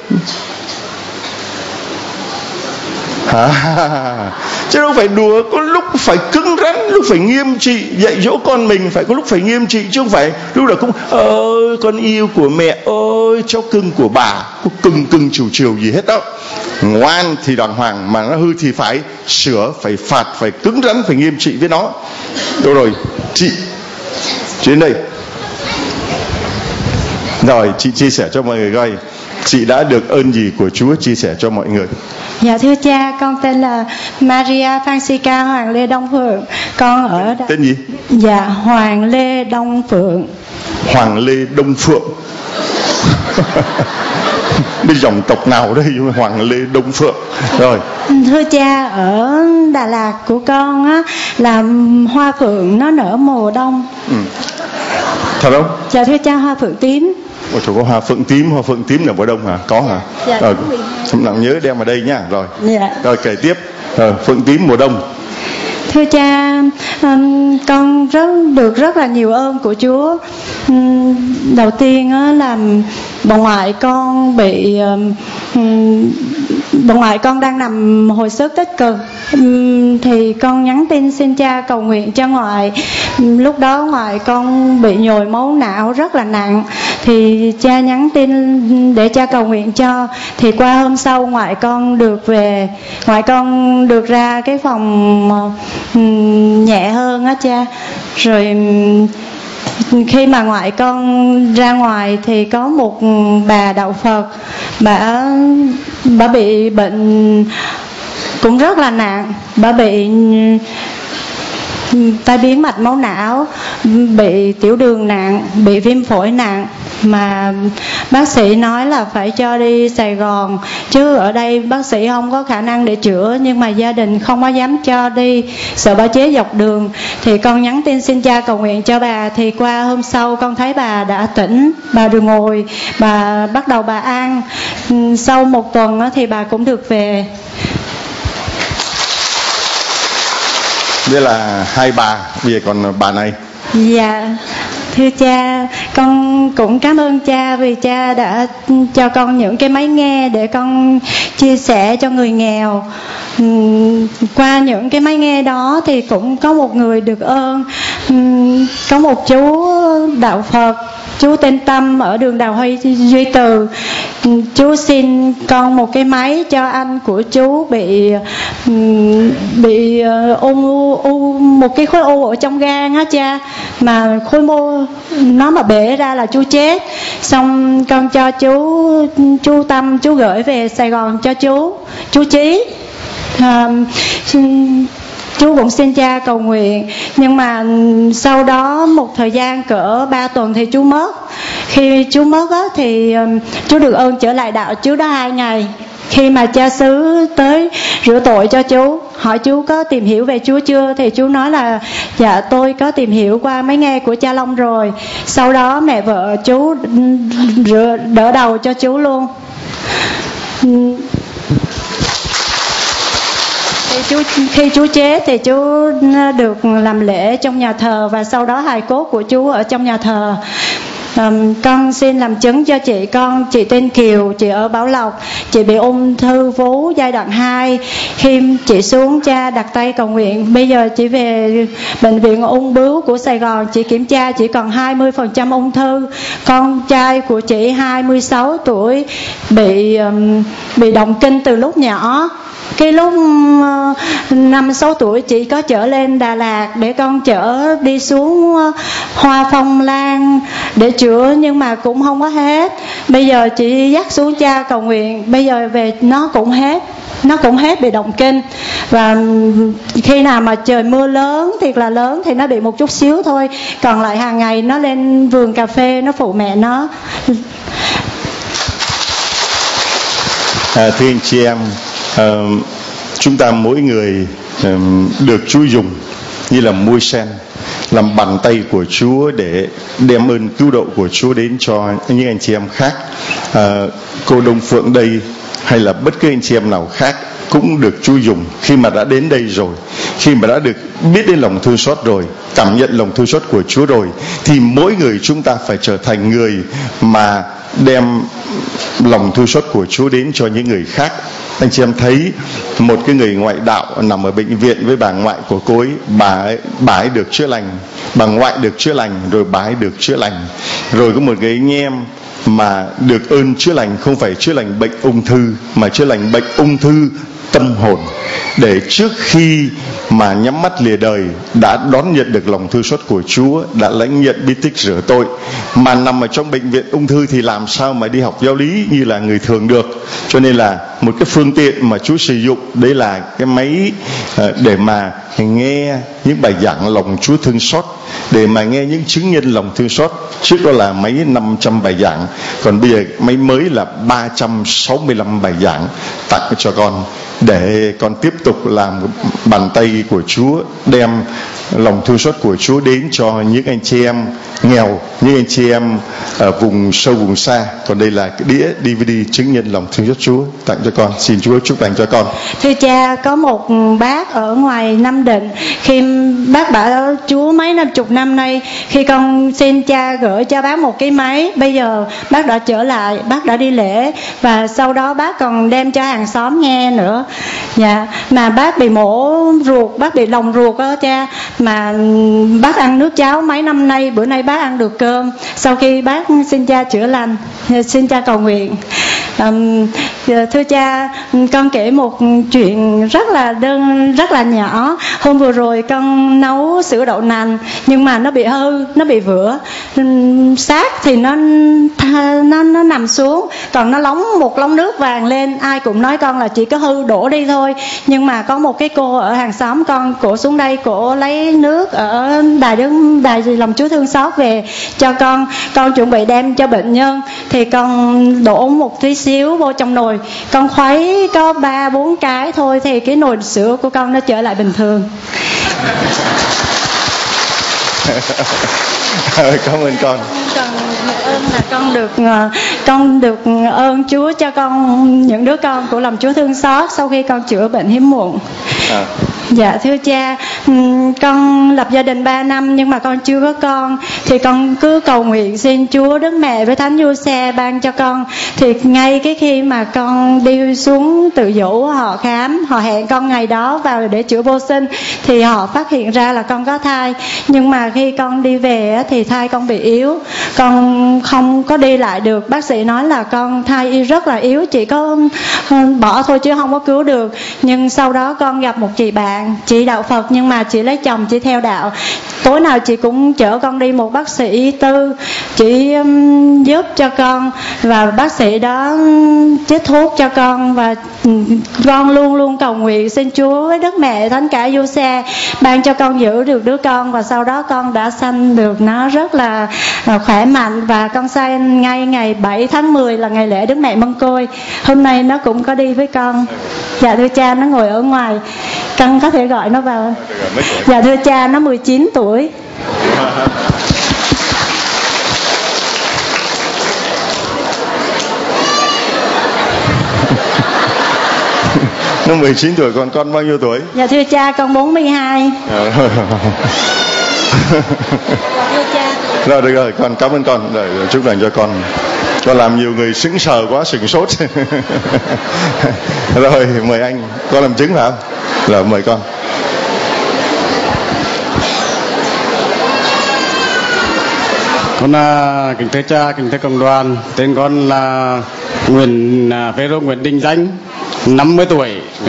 À, chứ đâu phải đùa. Có lúc phải cứng rắn, lúc phải nghiêm trị. Dạy dỗ con mình phải có lúc phải nghiêm trị, chứ không phải lúc nào cũng ơi con yêu của mẹ, ơi cháu cưng của bà, có cưng cưng chiều chiều gì hết đó. Ngoan thì đàng hoàng, mà nó hư thì phải sửa, phải phạt, phải cứng rắn, phải nghiêm trị với nó. Đâu rồi chị chị đến đây rồi, chị chia sẻ cho mọi người coi chị đã được ơn gì của Chúa, chia sẻ cho mọi người. Dạ thưa cha, con tên là Maria Francisca Hoàng Lê Đông Phượng. Con ở Tên gì? Dạ Hoàng Lê Đông Phượng. Hoàng Lê Đông Phượng. Đi dòng tộc nào đây Hoàng Lê Đông Phượng? Rồi. Thưa cha, ở Đà Lạt của con á là hoa phượng nó nở mùa đông. Ừ. Thật không? Dạ thưa cha, hoa phượng tím. Ôi trời, có hoa phượng tím, hoa phượng tím là mùa đông hả? Có hả? Dạ. Rồi, chúng nào nhớ đem vào đây nhá. Rồi. Dạ. Rồi kể tiếp. Rồi, phượng tím mùa đông. Thưa cha, um, con rất được rất là nhiều ơn của Chúa. Um, đầu tiên á, là bà ngoại con bị um, bà ngoại con đang nằm hồi sức tích cực. Um, thì con nhắn tin xin cha cầu nguyện cho ngoại. Um, lúc đó ngoại con bị nhồi máu não rất là nặng, thì cha nhắn tin để cha cầu nguyện cho. Thì qua hôm sau ngoại con được về, ngoại con được ra cái phòng nhẹ hơn á cha. Rồi khi mà ngoại con ra ngoài thì có một bà đạo Phật, bà bà bị bệnh cũng rất là nặng, bà bị tai biến mạch máu não, bị tiểu đường nặng, bị viêm phổi nặng, mà bác sĩ nói là phải cho đi Sài Gòn, chứ ở đây bác sĩ không có khả năng để chữa. Nhưng mà gia đình không có dám cho đi, sợ bà chế dọc đường. Thì con nhắn tin xin cha cầu nguyện cho bà. Thì qua hôm sau con thấy bà đã tỉnh, bà được ngồi, bà bắt đầu bà ăn. Sau một tuần thì bà cũng được về. Đây là hai bà, bây giờ còn bà này. Dạ thưa cha, con cũng cảm ơn cha vì cha đã cho con những cái máy nghe để con chia sẻ cho người nghèo. Uhm, qua những cái máy nghe đó thì cũng có một người được ơn. Uhm, có một chú đạo Phật, chú tên Tâm ở đường Đào Huy Duy Từ. Chú xin con một cái máy cho anh của chú bị bị u, u một cái khối u ở trong gan á cha, mà khối mô nó mà bể ra là chú chết. Xong con cho chú chú Tâm, chú gửi về Sài Gòn cho chú chú Chí. À, chú cũng xin cha cầu nguyện. Nhưng mà sau đó một thời gian cỡ ba tuần thì chú mất. Khi chú mất á, thì um, chú được ơn trở lại đạo chú đó hai ngày. Khi mà cha xứ tới rửa tội cho chú, hỏi chú có tìm hiểu về Chúa chưa, thì chú nói là dạ tôi có tìm hiểu qua máy nghe của cha Long rồi. Sau đó mẹ vợ chú rửa, đỡ đầu cho chú luôn. Thì chú, khi chú chết thì chú được làm lễ trong nhà thờ, và sau đó hài cốt của chú ở trong nhà thờ. Um, con xin làm chứng cho chị con. Chị tên Kiều, chị ở Bảo Lộc. Chị bị ung thư vú giai đoạn hai. Khi chị xuống cha đặt tay cầu nguyện, bây giờ chị về bệnh viện ung bướu của Sài Gòn, chị kiểm tra chỉ còn hai mươi phần trăm ung thư. Con trai của chị hai mươi sáu tuổi bị um, bị động kinh từ lúc nhỏ. Cái lúc năm sáu tuổi chị có chở lên Đà Lạt để con chở đi xuống Hoa Phong Lan để chữa, nhưng mà cũng không có hết. Bây giờ chị dắt xuống cha cầu nguyện, bây giờ về nó cũng hết, nó cũng hết bị động kinh. Và khi nào mà trời mưa lớn, thiệt là lớn, thì nó bị một chút xíu thôi, còn lại hàng ngày nó lên vườn cà phê nó phụ mẹ nó. À, thưa anh chị em, uh, chúng ta mỗi người uh, được Chúa dùng như là môi sen, làm bàn tay của Chúa để đem ơn cứu độ của Chúa đến cho những anh chị em khác. Uh, cô Đông Phượng đây hay là bất cứ anh chị em nào khác cũng được Chúa dùng khi mà đã đến đây rồi. khi mà đã được biết đến lòng thương xót rồi, cảm nhận lòng thương xót của Chúa rồi, thì mỗi người chúng ta phải trở thành người mà đem lòng thương xót của Chúa đến cho những người khác. Anh chị em thấy một cái người ngoại đạo nằm ở bệnh viện với bà ngoại của cô ấy, bà ấy, bà ấy được chữa lành, bà ngoại được chữa lành, rồi bà ấy được chữa lành. Rồi có một cái anh em mà được ơn chữa lành, không phải chữa lành bệnh ung thư, mà chữa lành bệnh ung thư tâm hồn, để trước khi mà nhắm mắt lìa đời đã đón nhận được lòng thương xót của Chúa, đã lãnh nhận bí tích rửa tội. Mà nằm ở trong bệnh viện ung thư thì làm sao mà đi học giáo lý như là người thường được. Cho nên là một cái phương tiện mà Chúa sử dụng đấy là cái máy để mà nghe những bài giảng lòng Chúa thương xót, để mà nghe những chứng nhân lòng thương xót. Trước đó là máy năm trăm bài giảng, còn bây giờ máy mới là ba trăm sáu mươi lăm bài giảng tặng cho con, để con tiếp tục làm bàn tay của Chúa, đem lòng thương xót của Chúa đến cho những anh chị em nghèo, những anh chị em ở vùng sâu vùng xa. Còn đây là cái đĩa đê vê đê chứng nhân lòng thương xót Chúa tặng cho con. Xin Chúa chúc lành cho con. Thưa cha, có một bác ở ngoài Nam Định, khi bác bảo Chúa mấy năm chục năm nay, khi con xin cha gửi cho bác một cái máy, bây giờ bác đã trở lại, bác đã đi lễ, và sau đó bác còn đem cho hàng xóm nghe nữa. Dạ, mà bác bị mổ ruột, bác bị lòng ruột đó cha, mà bác ăn nước cháo mấy năm nay, bữa nay bác ăn được cơm. Sau khi bác xin cha chữa lành, xin cha cầu nguyện. Um, thưa cha, con kể một chuyện rất là đơn, rất là nhỏ. Hôm vừa rồi con nấu sữa đậu nành, nhưng mà nó bị hư, nó bị vữa. Xác thì nó nó nó nằm xuống, còn nó lóng một lóng nước vàng lên. Ai cũng nói con là chỉ có hư đổ đi thôi. Nhưng mà có một cái cô ở hàng xóm con, cổ xuống đây, cổ lấy nước ở đài đứng đài lòng Chúa thương xót về cho con. Con chuẩn bị đem cho bệnh nhân, thì con đổ một tí xíu vô trong nồi, con khuấy có ba bốn cái thôi, thì cái nồi sữa của con nó trở lại bình thường. Cảm ơn con. Con ơn là con được con được ơn Chúa cho con những đứa con của lòng Chúa thương xót sau khi con chữa bệnh hiếm muộn. À. Dạ thưa cha, con lập gia đình ba năm nhưng mà con chưa có con, thì con cứ cầu nguyện xin Chúa Đức Mẹ với Thánh Giuse ban cho con. Thì ngay cái khi mà con đi xuống Tự Dũ, họ khám, họ hẹn con ngày đó vào để chữa vô sinh, thì họ phát hiện ra là con có thai. Nhưng mà khi con đi về thì thai con bị yếu, con không có đi lại được. Bác sĩ nói là con thai rất là yếu, chỉ có bỏ thôi chứ không có cứu được. Nhưng sau đó con gặp một chị bạn, chị đạo Phật nhưng mà chị lấy chồng chị theo đạo. Tối nào chị cũng chở con đi một bác sĩ tư, chị um, giúp cho con, và bác sĩ đó chích thuốc cho con. Và con luôn luôn cầu nguyện xin Chúa với Đức Mẹ Thánh Cả Giuse ban cho con giữ được đứa con. Và sau đó con đã sanh được nó rất là khỏe mạnh, và con sanh ngay ngày bảy tháng mười là ngày lễ Đức Mẹ Mân Côi. Hôm nay nó cũng có đi với con. Dạ thưa cha, nó ngồi ở ngoài, con có thể gọi nó vào. Dạ thưa cha, nó mười chín tuổi. Nó mười chín tuổi, còn con bao nhiêu tuổi? Dạ thưa cha, con bốn mươi hai. Dạ thưa cha. Rồi được rồi, con cảm ơn con. Rồi, chúc lành cho con. Con làm nhiều người sững sờ quá, sửng sốt. Rồi mời anh, con làm chứng phải không? Rồi mời con. Con uh, kính thưa cha, kính thưa cộng đoàn. Tên con là Nguyễn uh, Phêrô Nguyễn Đình Danh, năm mươi tuổi, uh,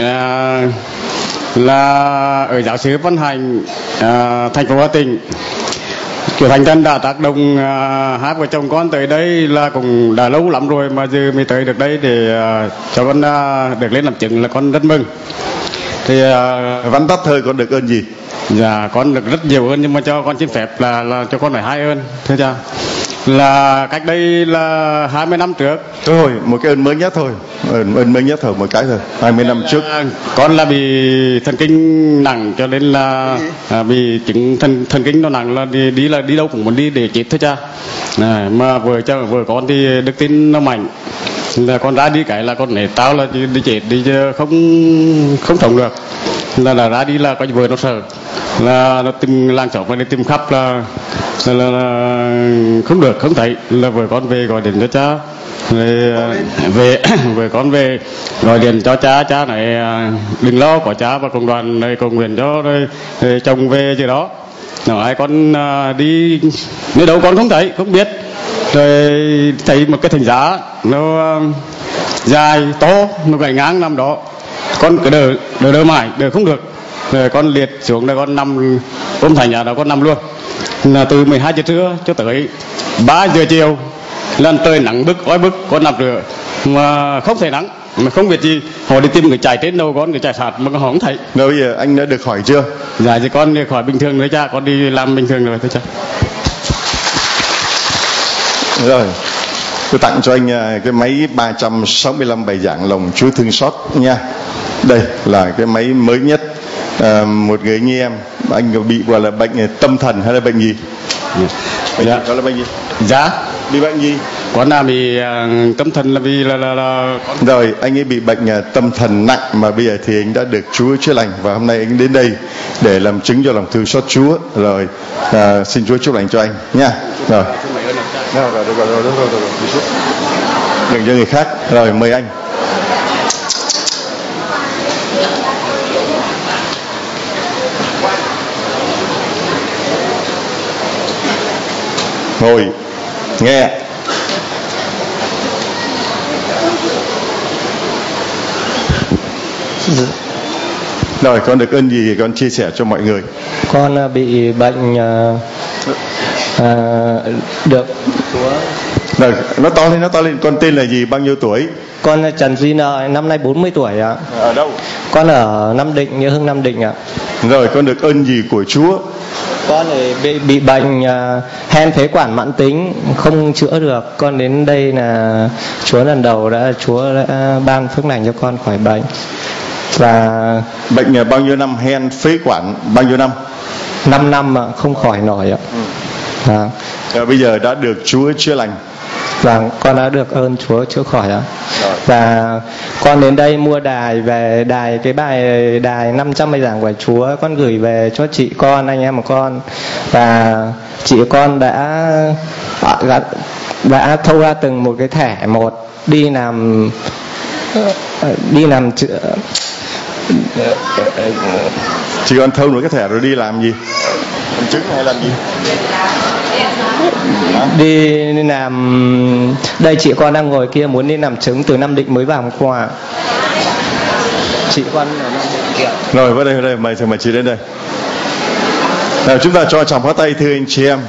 là ở giáo xứ Văn Hành, uh, thành phố Hà Tĩnh. Kiểu thành thân đã tác động uh, hai vợ chồng con tới đây là cũng đã lâu lắm rồi, mà giờ mới tới được đây để uh, cho con uh, được lên làm chứng là con rất mừng. Thì uh, Văn tắt thời con được ơn gì? Dạ con được rất nhiều ơn, nhưng mà cho con xin phép là, là cho con phải hai ơn thưa cha. Là cách đây là hai mươi năm trước. Thôi một cái ơn mới nhất thôi, ơn, ơn mới nhất thôi, một cái thôi. Hai mươi năm trước con là bị thần kinh nặng, cho nên là à, bị chứng thần thần kinh nó nặng, là đi đi là đi đâu cũng muốn đi để chết thôi cha. À, mà vừa cho vừa con thì đức tin nó mạnh, là con ra đi cái là con này tao là đi chết đi chứ không không sống được. là là ra đi là coi vợ nó sợ, là nó tìm làng xóm và đi tìm khắp là là, là, là không được, không thấy, là vợ con về gọi điện cho cha, rồi về vợ con về gọi điện cho cha, cha này đừng lo, có cha và công đoàn này cầu nguyện cho rồi, rồi chồng về gì đó. Nói ai con đi nơi đâu con không thấy, không biết, rồi thấy một cái thằng giá nó dài to, nó gãy ngang nằm đó, con cứ đỡ đỡ đỡ mãi, đỡ không được, rồi con liệt xuống, rồi con nằm ôm thành nhà đó, con nằm luôn, là từ mười hai giờ trưa cho tới ba giờ chiều, lần trời nắng bức ói bức, con nằm rửa mà không thể nắng, mà không biết gì, họ đi tìm người chạy trên đâu, con người chạy sạt mà con không thấy. Rồi bây giờ anh đã được hỏi chưa? Dạ thì con đi khỏi bình thường nữa cha, con đi làm bình thường rồi thôi cha. Rồi, tôi tặng cho anh cái máy ba trăm sáu mươi lăm bài giảng lòng Chúa thương xót nha. Đây là cái máy mới nhất. À, một người anh em, anh bị gọi là bệnh tâm thần hay là bệnh gì? Bệnh dạ. Đó là bệnh gì? Dạ. Bị bệnh gì? Con là bị uh, tâm thần là vì là là, là... Rồi anh ấy bị bệnh uh, tâm thần nặng, mà bây giờ thì anh đã được Chúa chữa lành, và hôm nay anh đến đây để làm chứng cho lòng thương xót Chúa. Rồi uh, xin Chúa chúc lành cho anh nha. Rồi. Rồi rồi rồi rồi rồi rồi rồi. Đừng cho người khác. Rồi mời anh. Ngồi nghe. Rồi con được ơn gì con chia sẻ cho mọi người? Con bị bệnh uh, uh, được Rồi nó to lên, nó to lên. Con tên là gì, bao nhiêu tuổi? Con Trần Duy Nợ, năm nay bốn mươi tuổi ạ. Ở đâu? Con ở Nam Định, Nghĩa Hưng, Nam Định ạ. Rồi con được ơn gì của Chúa? Con thì bị, bị bệnh uh, hen phế quản mãn tính, không chữa được. Con đến đây là Chúa lần đầu đã Chúa đã ban phước lành cho con khỏi bệnh. Và bệnh bao nhiêu năm, hen phế quản bao nhiêu năm? năm năm ạ, không khỏi nổi ạ. Ừ. À. Rồi bây giờ đã được Chúa chữa lành. Và con đã được ơn Chúa chữa khỏi ạ. Và con đến đây mua đài về, đài cái bài đài năm trăm bài giảng của Chúa, con gửi về cho chị con, anh em của con, và chị con đã đã, đã thâu ra từng một cái thẻ một, đi làm đi làm chữa. Chị con thâu một cái thẻ rồi đi làm gì? Làm chứng hay làm gì? Đi làm. Đây chị con đang ngồi kia muốn đi làm chứng, từ Nam Định mới vào hôm qua. Chị con ở Nam Định kia. Rồi vào đây, vào đây mời mời chị đến đây. Nào chúng ta cho chào pháo tay thưa anh chị em.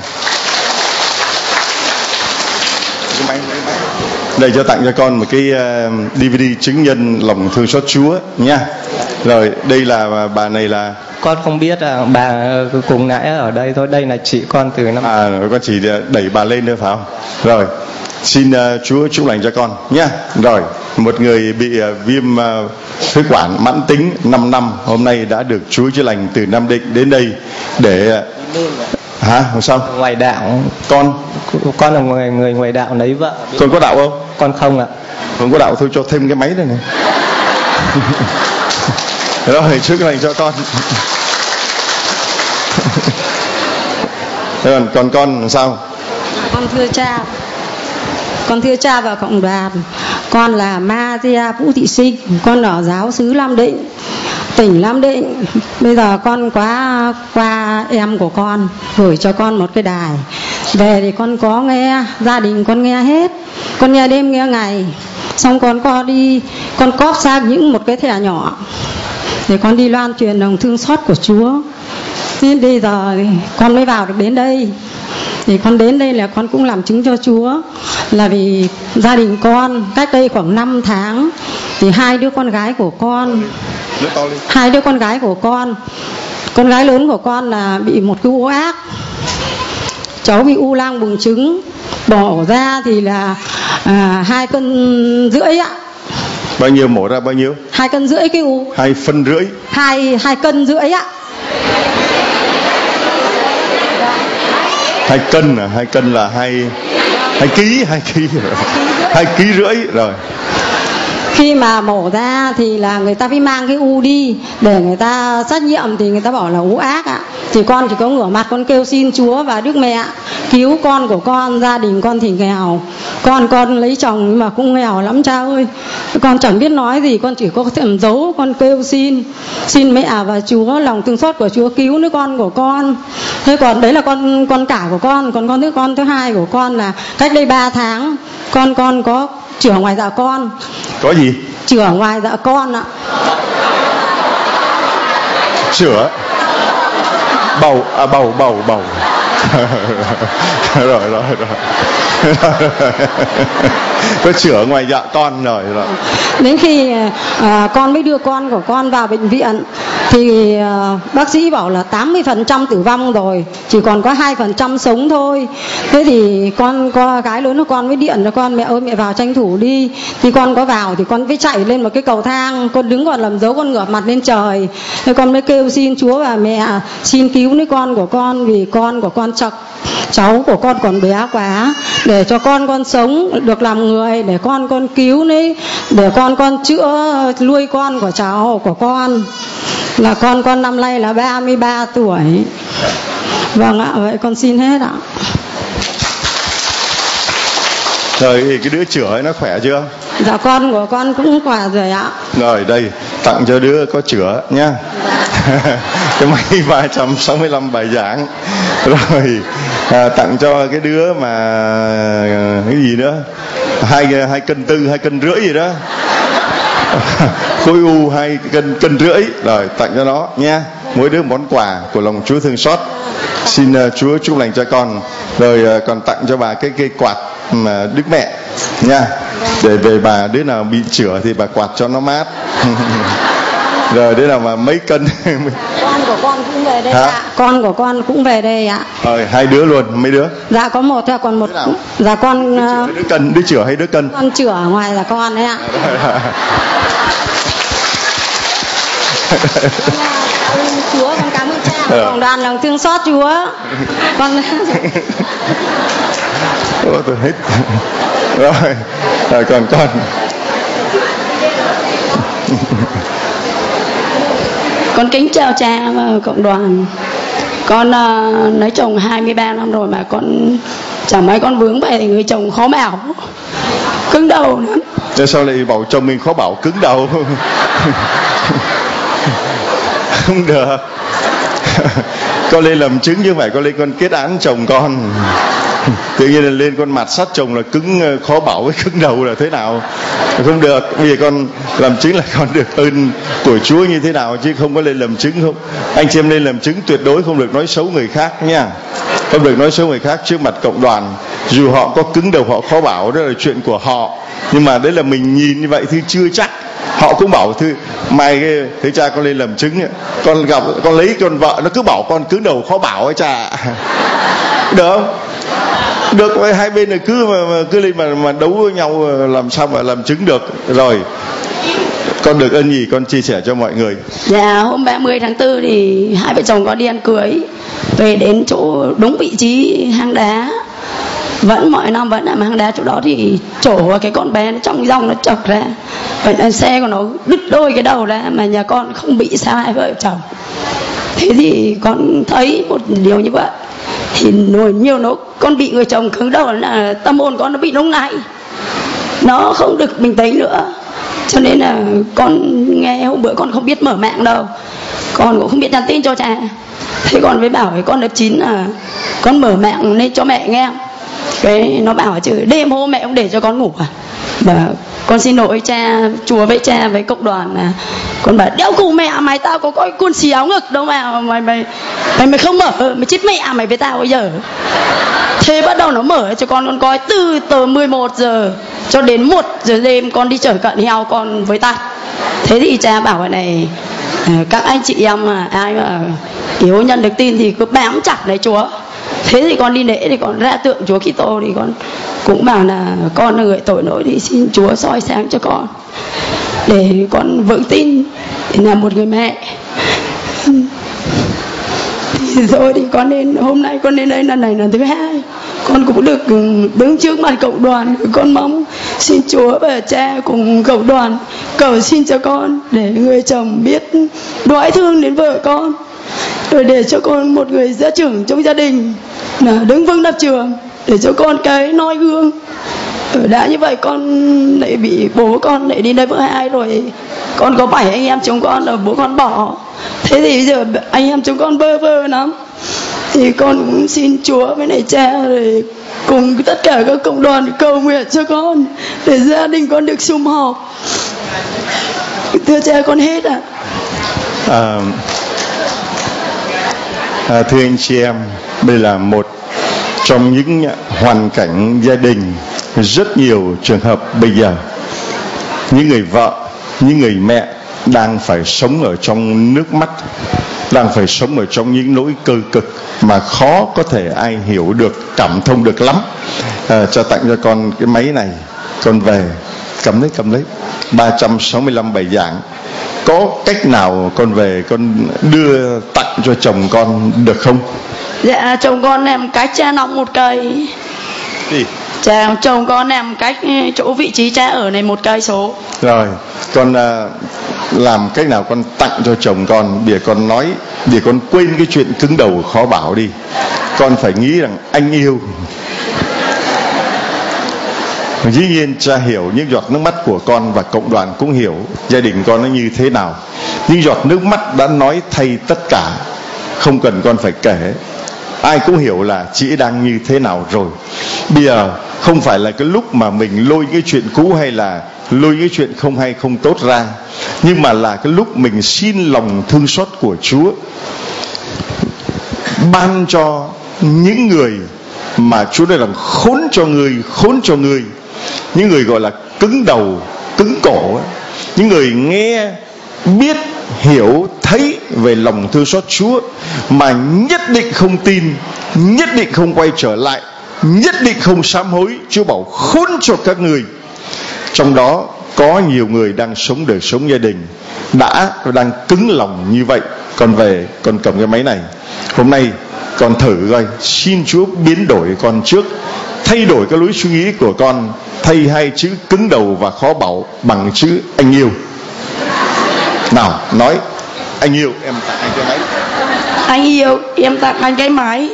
Đây cho tặng cho con một cái đê vê đê chứng nhân lòng thương xót Chúa nha. Rồi đây là bà này là con không biết, à, bà cùng nãy ở đây thôi. Đây là chị con từ năm à con chỉ đẩy bà lên nữa phải không? Rồi xin uh, Chúa chúc lành cho con nhé. Rồi một người bị uh, viêm uh, phế quản mãn tính năm năm hôm nay đã được Chúa chữa lành từ Nam Định đến đây để uh, hả làm sao? Ngoài đạo. Con con là người người ngoài đạo lấy vợ. Con có đạo không? Con không ạ. Con có đạo thôi cho thêm cái máy đây này. Rồi chúc lành cho con. Thế còn còn con làm sao? Con thưa cha, con thưa cha và cộng đoàn, con là Maria Vũ Thị Sinh, con ở giáo xứ Nam Định, tỉnh Nam Định. Bây giờ con quá qua em của con gửi cho con một cái đài về thì con có nghe, gia đình con nghe hết, con nghe đêm nghe ngày. Xong con có đi, con cóp sang những một cái thẻ nhỏ để con đi loan truyền lòng thương xót của Chúa. Thế bây giờ con mới vào được đến đây. Thì con đến đây là con cũng làm chứng cho Chúa, là vì gia đình con cách đây khoảng năm tháng thì hai đứa con gái của con hai đứa con gái của con con gái lớn của con là bị một cái u ác, cháu bị u lang buồng trứng, bỏ ra thì là à, hai cân rưỡi ạ. Bao nhiêu mổ ra bao nhiêu? Hai cân rưỡi cái u. Hai phân rưỡi. Hai hai cân rưỡi ạ. Hai cân à? Hai cân là hai hai ký, hai ký rồi. Hai ký rưỡi rồi. khi mà mổ ra thì là người ta phải mang cái u đi để người ta xét nghiệm, thì người ta bảo là u ác ạ. Thì con chỉ có ngửa mặt con kêu xin Chúa và Đức Mẹ cứu con của con. Gia đình con thì nghèo, con con lấy chồng nhưng mà cũng nghèo lắm cha ơi. Con chẳng biết nói gì, con chỉ có thầm giấu, con kêu xin xin mẹ và Chúa, lòng thương xót của Chúa cứu đứa con của con. Thế còn đấy là con con cả của con. Còn con đứa con thứ hai của con là cách đây ba tháng con con có chữa ngoài dạ con. Có gì? Chữa ngoài dạ con ạ. Chữa bầu à, bầu bầu bầu rồi rồi rồi có chữa ngoài dạ con rồi rồi. Đến khi à, con mới đưa con của con vào bệnh viện thì à, bác sĩ bảo là tám mươi phần trăm tử vong rồi, chỉ còn có hai phần trăm sống thôi. Thế thì con con gái lớn của con mới điện cho con, mẹ ơi mẹ vào tranh thủ đi. Thì con có vào thì con mới chạy lên một cái cầu thang, con đứng còn làm dấu, con ngửa mặt lên trời. Thế con mới kêu xin Chúa và mẹ xin cứu đứa con của con, vì con của con chọc cháu của con còn bé quá, để cho con con sống được làm người, để con con cứu đấy, để con con chữa nuôi con của cháu của con. Là con con năm nay là ba mươi ba tuổi. Vâng ạ, vậy con xin hết ạ. Rồi thì cái đứa chữa ấy nó khỏe chưa? Dạ con của con cũng khỏe rồi ạ. Rồi đây tặng cho đứa có chữa nhá. Cái máy ba trăm sáu mươi lăm bài giảng. Rồi à, tặng cho cái đứa mà cái gì nữa, hai hai cân tư hai cân rưỡi gì đó, khối u hai cân cân rưỡi, rồi tặng cho nó nha. Mỗi đứa món quà của lòng Chúa thương xót. Xin uh, Chúa chúc lành cho con. Rồi uh, còn tặng cho bà cái cây quạt mà Đức Mẹ nha, để về bà đứa nào bị chữa thì bà quạt cho nó mát. Rồi đứa nào mà mấy cân con của con cũng về đây ạ. Con của con cũng về đây ạ. Rồi hai đứa luôn, mấy đứa? Dạ có một thôi, còn một dạ con đứa, đứa cân, đứa chữa hay đứa cân? Con chữa ngoài là con đấy ạ. Chúa con cảm ơn cha và cộng đoàn lòng thương xót Chúa. Con Ủa, tôi hết. Rồi, rồi còn con. Con kính chào cha và cộng đoàn. Con uh, lấy chồng hai mươi ba năm rồi mà con chẳng mấy con vướng về người chồng khó bảo, cứng đầu nữa. Thế sao lại bảo chồng mình khó bảo cứng đầu? Không được. Con lên làm chứng chứ không phải con lên con kết án chồng con. Tự nhiên là lên con mặt sát chồng là cứng khó bảo với cứng đầu là thế nào? Không được. Bây giờ con làm chứng là con được ơn của Chúa như thế nào, chứ không có lên làm chứng. Không, anh chị em lên làm chứng tuyệt đối không được nói xấu người khác nha. Không được nói xấu người khác trước mặt cộng đoàn. Dù họ có cứng đầu, họ khó bảo, đó là chuyện của họ. Nhưng mà đấy là mình nhìn như vậy thì chưa chắc. Họ cũng bảo thư mai thấy cha con lên làm chứng, con gặp con lấy con vợ nó cứ bảo con cứng đầu khó bảo ấy cha. Được không? Được, hai bên này cứ mà, mà cứ lên mà mà đấu với nhau làm sao mà làm chứng được. Rồi con được ơn gì con chia sẻ cho mọi người. Dạ hôm ba mươi tháng tư thì hai vợ chồng có đi ăn cưới, về đến chỗ đúng vị trí hang đá, vẫn mọi năm vẫn làm hang đá chỗ đó thì trổ vào cái con bé nó trong dòng nó chọc ra, vậy là xe của nó đứt đôi cái đầu ra, mà nhà con không bị sao hai vợ chồng. Thế thì con thấy một điều như vậy thì nổi nhiều nó con bị người chồng cứng đầu là tâm hồn con nó bị nóng nảy, nó không được bình tĩnh nữa, cho nên là con nghe hôm bữa con không biết mở mạng đâu, con cũng không biết nhắn tin cho cha. Thế con mới bảo với con lớp chín là con mở mạng lên cho mẹ nghe. Cái nó bảo chứ đêm hôm mẹ không để cho con ngủ à. Và con xin lỗi cha, Chúa với cha với cộng đoàn là con bảo đéo cụ mẹ mày, tao có coi cuốn xì áo ngực đâu mà mày mày mày mày không mở, mày chết mẹ mày với tao bây giờ. Thế bắt đầu nó mở cho con con coi từ từ mười một giờ cho đến một giờ đêm con đi chở cận heo con với ta. Thế thì cha bảo vậy này, các anh chị em mà ai mà yếu nhận được tin thì cứ bám chặt lấy Chúa. Thế thì con đi lễ thì con ra tượng Chúa Kitô thì con cũng bảo là con là người tội lỗi thì xin Chúa soi sáng cho con để con vững tin để là một người mẹ. Rồi thì con nên hôm nay con lên đây lần này lần thứ hai, con cũng được đứng trước mặt cộng đoàn. Con mong xin Chúa và cha cùng cộng đoàn cầu xin cho con để người chồng biết đoái thương đến vợ con, rồi để cho con một người gia trưởng trong gia đình là đứng vững lập trường để cho con cái noi gương. Đã như vậy con lại bị bố con lại đi lấy vợ hai rồi, con có bảy anh em chúng con là bố con bỏ. Thế thì bây giờ anh em chúng con bơ vơ lắm, thì con cũng xin Chúa với lại cha rồi cùng tất cả các cộng đoàn cầu nguyện cho con để gia đình con được sum họp. Thưa cha, con hết ạ. À, à, thưa anh chị em, đây là một trong những hoàn cảnh gia đình rất nhiều trường hợp bây giờ. Những người vợ, những người mẹ đang phải sống ở trong nước mắt, đang phải sống ở trong những nỗi cơ cực mà khó có thể ai hiểu được, cảm thông được lắm. À, cho tặng cho con cái máy này, con về cầm lấy cầm lấy ba trăm sáu mươi lăm bài giảng. Có cách nào con về con đưa tặng cho chồng con được không? Dạ, chồng con làm cách cha nóng một cây. Gì? Cha, chồng con làm cách chỗ vị trí cha ở này một cây số. Rồi, con uh, làm cách nào con tặng cho chồng con, để con nói, để con quên cái chuyện cứng đầu khó bảo đi. Con phải nghĩ rằng anh yêu. Dĩ nhiên cha hiểu những giọt nước mắt của con, và cộng đoàn cũng hiểu gia đình con nó như thế nào. Những giọt nước mắt đã nói thay tất cả, không cần con phải kể. Ai cũng hiểu là chị đang như thế nào rồi. Bây giờ không phải là cái lúc mà mình lôi cái chuyện cũ hay là lôi cái chuyện không hay không tốt ra, nhưng mà là cái lúc mình xin lòng thương xót của Chúa ban cho những người mà Chúa nói rằng khốn cho người, khốn cho người. Những người gọi là cứng đầu, cứng cổ, những người nghe, biết, hiểu, thấy về lòng thương xót Chúa mà nhất định không tin, nhất định không quay trở lại, nhất định không sám hối. Chúa bảo khốn cho các người. Trong đó có nhiều người đang sống đời sống gia đình đã đang cứng lòng như vậy. Con về con cầm cái máy này, hôm nay con thử coi, xin Chúa biến đổi con trước, thay đổi cái lối suy nghĩ của con, thay hai chữ cứng đầu và khó bảo bằng chữ anh yêu. Nào, nói anh yêu, em tặng anh cái máy. Anh yêu, em tặng anh cái máy.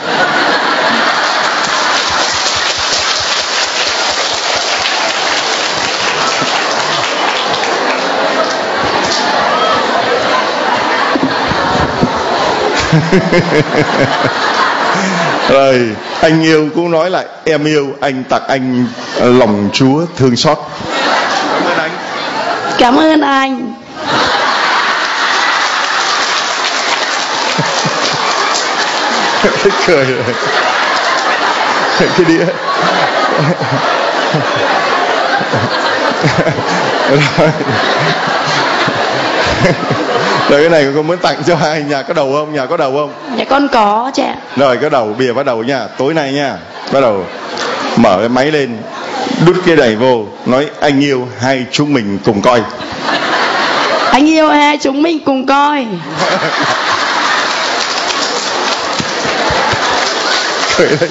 Rồi anh yêu cũng nói lại em yêu, anh tặng anh lòng Chúa thương xót. Cảm ơn anh. Cảm ơn anh. Thích cười rồi. Cái đĩa. Rồi. Rồi cái này con muốn tặng cho ai? Nhà có đầu không? Nhà có đầu không? Nhà con có cha. Rồi có đầu, bìa bắt đầu nha. Tối nay nha, bắt đầu mở cái máy lên, đút cái này vô, nói anh yêu hai chúng mình cùng coi. Anh yêu hai chúng mình cùng coi. Cười lên.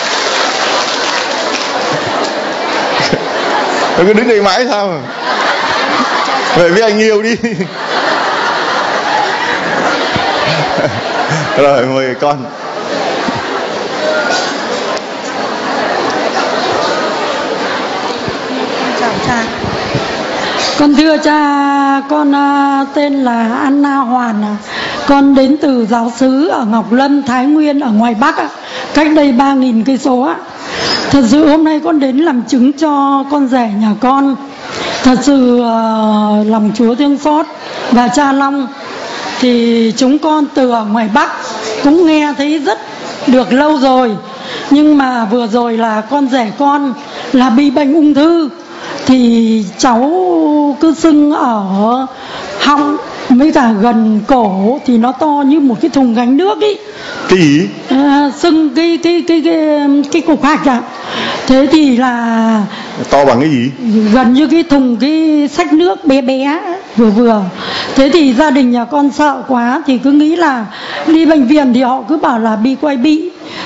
Nó cứ đứng đây mãi sao? Về với anh yêu đi. Rồi mời con. Chào cha. Con thưa cha, con uh, tên là Anna Hoàn. Con đến từ giáo xứ ở Ngọc Lâm, Thái Nguyên ở ngoài Bắc, cách đây ba nghìn cây số. Thật sự hôm nay con đến làm chứng cho con rể nhà con. Thật sự uh, lòng Chúa thương xót và cha Long thì chúng con từ ở ngoài Bắc cũng nghe thấy rất được lâu rồi, nhưng mà vừa rồi là con rể con là bị bệnh ung thư, thì cháu cứ sưng ở họng với cả gần cổ, thì nó to như một cái thùng gánh nước ý. Cái gì? À, sưng cái cái cái cái cái cục hạch ạ. Thế thì là to bằng cái gì? Gần như cái thùng cái xách nước bé bé vừa vừa. Thế thì gia đình nhà con sợ quá thì cứ nghĩ là đi bệnh viện thì họ cứ bảo là bị quai bị.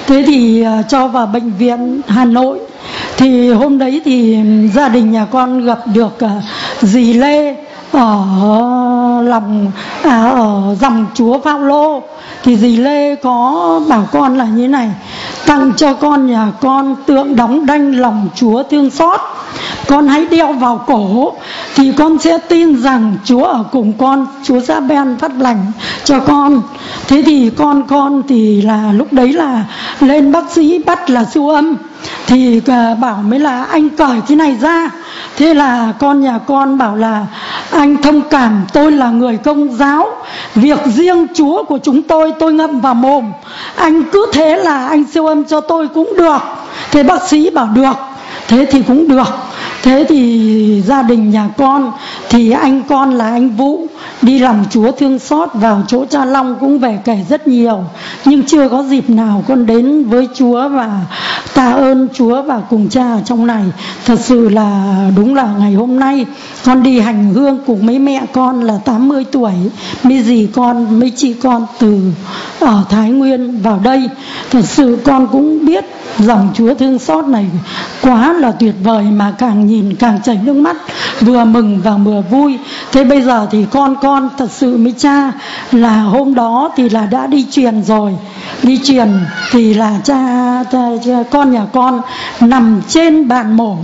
Thế thì uh, cho vào bệnh viện Hà Nội. Thì hôm đấy thì gia đình nhà con gặp được uh, dì Lê ở lòng à, ở dòng Chúa Phaolô. Thì dì Lê có bảo con là như này: tặng cho con nhà con tượng đóng đanh lòng Chúa thương xót, con hãy đeo vào cổ, thì con sẽ tin rằng Chúa ở cùng con, Chúa sẽ ban phát lành cho con. Thế thì con con thì là lúc đấy là lên bác sĩ bắt là siêu âm, thì bảo mới là anh cởi cái này ra. Thế là con nhà con bảo là anh thông cảm, tôi là người Công giáo, việc riêng Chúa của chúng tôi tôi ngậm vào mồm, anh cứ thế là anh siêu âm cho tôi cũng được. Thế bác sĩ bảo được, thế thì cũng được. Thế thì gia đình nhà con thì anh con là anh Vũ đi làm Chúa thương xót vào chỗ Cha Long cũng về kể rất nhiều, nhưng chưa có dịp nào con đến với Chúa và tạ ơn Chúa và cùng cha ở trong này. Thật sự là đúng là ngày hôm nay con đi hành hương cùng mấy mẹ con là tám mươi tuổi, mấy dì con, mấy chị con từ ở Thái Nguyên vào đây. Thật sự con cũng biết dòng Chúa thương xót này quá là tuyệt vời, mà càng nhìn càng chảy nước mắt, vừa mừng và vừa vui. Thế bây giờ thì con con thật sự với cha là hôm đó thì là đã đi truyền rồi. Đi truyền thì là cha, cha, cha con nhà con nằm trên bàn mổ,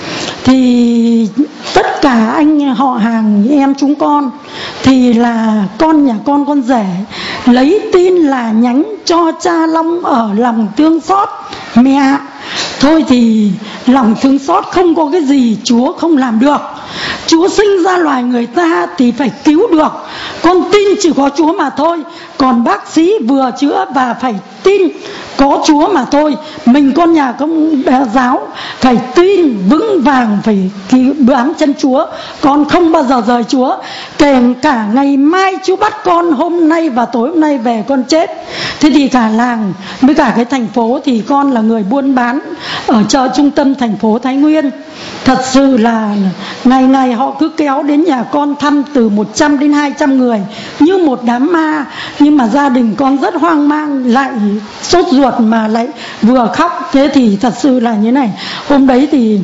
thì tất cả anh họ hàng em chúng con thì là con nhà con con rể lấy tin là nhánh cho Cha Long ở lòng thương xót mẹ. Thôi thì lòng thương xót không có cái gì Chúa không làm được. Chúa sinh ra loài người ta thì phải cứu được, con tin chỉ có Chúa mà thôi. Còn bác sĩ vừa chữa và phải tin có Chúa mà thôi. Mình con nhà công giáo phải tin vững vàng, phải bám chân Chúa. Con không bao giờ rời Chúa, kể cả ngày mai Chúa bắt con hôm nay và tối hôm nay về con chết. Thế thì cả làng với cả cái thành phố, thì con là người buôn bán ở chợ trung tâm thành phố Thái Nguyên. Thật sự là ngày ngày họ cứ kéo đến nhà con thăm từ một trăm đến hai trăm người như một đám ma. Nhưng mà gia đình con rất hoang mang, lại sốt ruột mà lại vừa khóc. Thế thì thật sự là như này, hôm đấy thì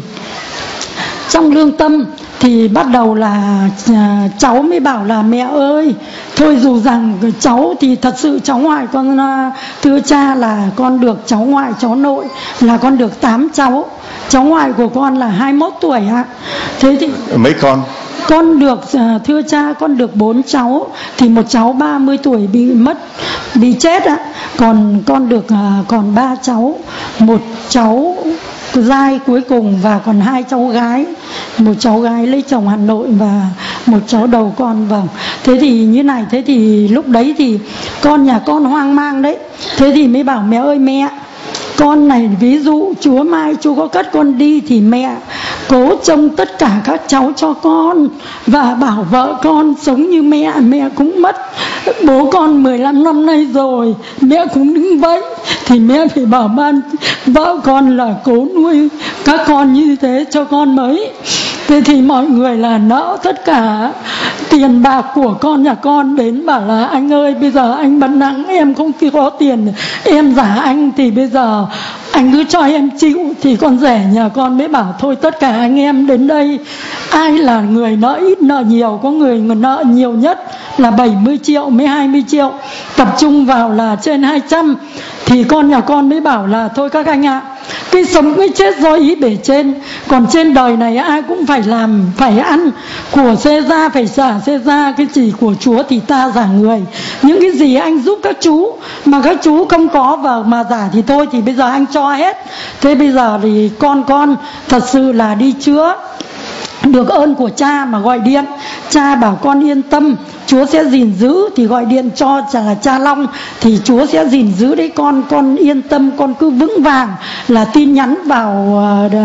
trong lương tâm thì bắt đầu là à, cháu mới bảo là mẹ ơi, thôi dù rằng cháu thì thật sự cháu ngoại con à, thưa cha là con được cháu ngoại cháu nội là con được tám cháu. Cháu ngoại của con là hai mươi mốt tuổi ạ. Thế thì mấy con? Con được thưa cha con được bốn cháu, thì một cháu ba mươi tuổi bị mất, bị chết ạ. Còn con được còn ba cháu, một cháu giai cuối cùng và còn hai cháu gái. Một cháu gái lấy chồng Hà Nội và một cháu đầu con. Vâng. Thế thì như này, thế thì lúc đấy thì con nhà con hoang mang đấy. Thế thì mới bảo mẹ ơi mẹ, con này ví dụ Chúa mai Chúa có cất con đi thì mẹ cố trông tất cả các cháu cho con, và bảo vợ con sống như mẹ. Mẹ cũng mất bố con mười lăm năm nay rồi, mẹ cũng đứng vậy, thì mẹ phải bảo ban vợ con là cố nuôi các con như thế cho con mới. Thế thì mọi người là nỡ tất cả tiền bạc của con nhà con đến bảo là anh ơi bây giờ anh bận nặng, em không có tiền em giả anh, thì bây giờ anh cứ cho em chịu. Thì con rể nhà con mới bảo thôi tất cả anh em đến đây ai là người nợ ít nợ nhiều, có người nợ nhiều nhất là bảy mươi triệu mới hai mươi triệu, tập trung vào là trên hai trăm. Thì con nhà con mới bảo là thôi các anh ạ, cái sống cái chết do ý bề trên, còn trên đời này ai cũng phải làm phải ăn, của xê ra phải trả xê ra, cái gì của Chúa thì ta giả người. Những cái gì anh giúp các chú mà các chú không có vào mà giả thì thôi, thì bây giờ anh cho hết. Thế bây giờ thì con con thật sự là đi chữa được ơn của cha mà gọi điện, cha bảo con yên tâm Chúa sẽ gìn giữ, thì gọi điện cho là cha Long thì Chúa sẽ gìn giữ đấy con, con yên tâm, con cứ vững vàng. Là tin nhắn vào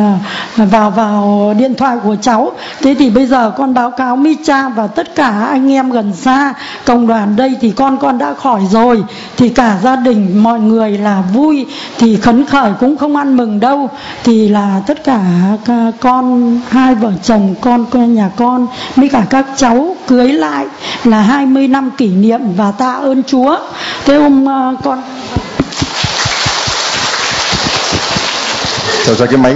vào vào điện thoại của cháu. Thế thì bây giờ con báo cáo với cha và tất cả anh em gần xa cộng đoàn đây thì con con đã khỏi rồi, thì cả gia đình mọi người là vui, thì khấn khởi cũng không ăn mừng đâu. Thì là tất cả con hai vợ chồng con con nhà con với cả các cháu cưới lại là hai mươi năm kỷ niệm và tạ ơn Chúa. Thế hôm uh, con cho ra cái máy.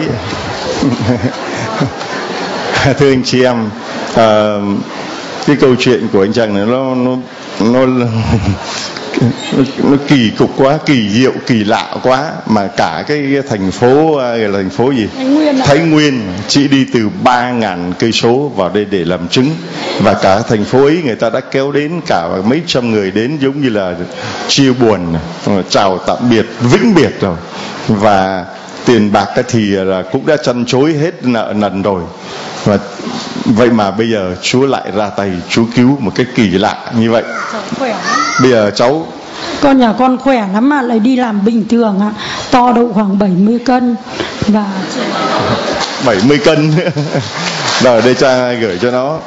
Thưa anh chị em, à, cái câu chuyện của anh chàng này nó nó nó nó, nó kỳ cục quá, kỳ diệu, kỳ lạ quá, mà cả cái thành phố gọi là thành phố gì Thái Nguyên, Thái Nguyên chỉ đi từ ba ngàn cây số vào đây để làm chứng, và cả thành phố ấy người ta đã kéo đến cả mấy trăm người đến, giống như là chia buồn, chào tạm biệt, vĩnh biệt rồi, và tiền bạc thì là cũng đã chăn chối hết nợ nần rồi. Và vậy mà bây giờ Chúa lại ra tay, Chúa cứu một cái kỳ lạ như vậy. Bây giờ cháu con nhà con khỏe lắm mà lại đi làm bình thường ạ, to độ khoảng bảy mươi cân và bảy mươi cân. Rồi đây cha gửi cho nó.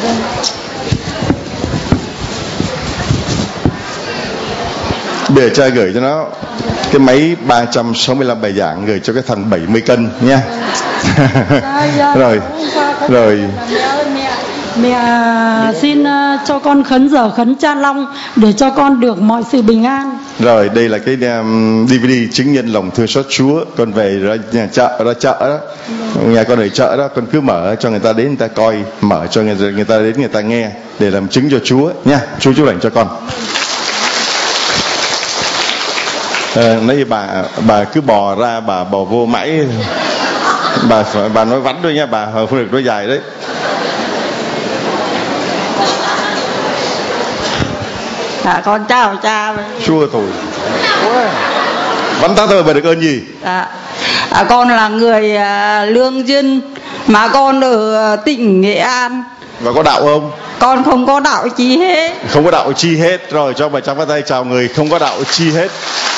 Bây giờ cha gửi cho nó cái máy ba trăm sáu mươi lăm bài giảng, gửi cho cái thằng bảy mươi cân nha. Rồi rồi mẹ, mẹ xin uh, cho con khấn giờ khấn Cha Long để cho con được mọi sự bình an. Rồi đây là cái um, đê vê đê chứng nhân lòng thương xót Chúa. Con về ra nhà chợ, ra chợ đó, nhà con ở chợ đó, con cứ mở cho người ta đến người ta coi, mở cho người, người ta đến người ta nghe để làm chứng cho Chúa nha. Chúa chúc lành cho con. À, nãy bà bà cứ bò ra, bà bò vô mãi, bà bà nói vắn thôi nha, bà không được nói dài đấy. À, con chào cha. Chua thôi. Vắn ta thôi, bà được ơn gì? À, à, con là người à, Lương Dân, mà con ở tỉnh Nghệ An. Và có đạo không? Con không có đạo chi hết. Không có đạo chi hết. Rồi cho bà cháu bắt tay chào người không có đạo chi hết.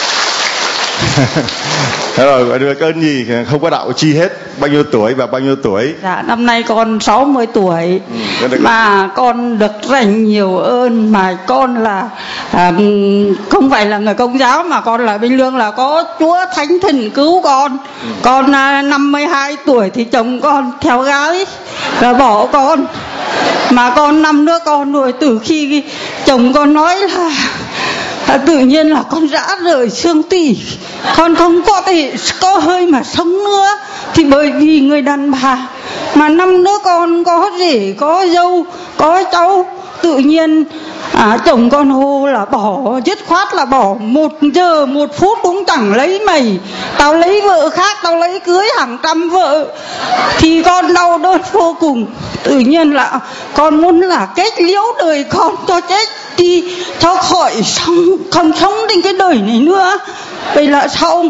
Rồi được ơn gì? Không có đạo chi hết. Bao nhiêu tuổi và bao nhiêu tuổi? Dạ, năm nay con sáu mươi tuổi. Ừ, mà con được rành nhiều ơn. Mà con là à, không phải là người Công giáo, mà con là bên Lương, là có Chúa Thánh Thần cứu con. Ừ. Con à, năm mươi hai tuổi thì chồng con theo gái và bỏ con. Mà con năm nữa con rồi, từ khi chồng con nói là à, tự nhiên là con rã rời xương tủy, con không có thể có hơi mà sống nữa, thì bởi vì người đàn bà. Mà năm nữa con có rể, có dâu, có cháu, tự nhiên à, chồng con hô là bỏ, dứt khoát là bỏ, một giờ một phút cũng chẳng lấy mày, tao lấy vợ khác, tao lấy cưới hàng trăm vợ. Thì con đau đớn vô cùng. Tự nhiên là con muốn là kết liễu đời con cho chết đi, cho khỏi sống, không sống đến cái đời này nữa. Vậy là sau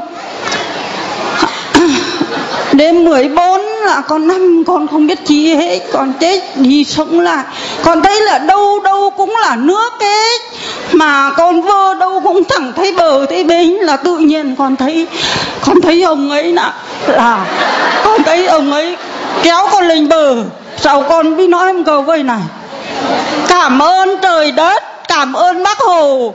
đêm mười bốn là con năm con không biết chi hết, con chết đi sống lại. Con thấy là đâu đâu cũng là nước hết, mà con vơ đâu cũng chẳng thấy bờ thấy bến. Là tự nhiên con thấy con thấy ông ấy là là con thấy ông ấy kéo con lên bờ. Sau con mới nói một câu vậy này: cảm ơn trời đất, cảm ơn Bác Hồ.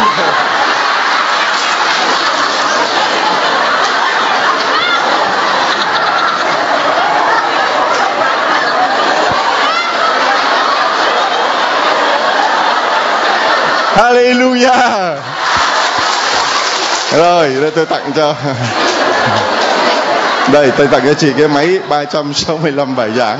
Hallelujah. Rồi đây tôi tặng cho. Đây tôi tặng cho chị cái máy ba trăm sáu mươi lăm bài giảng.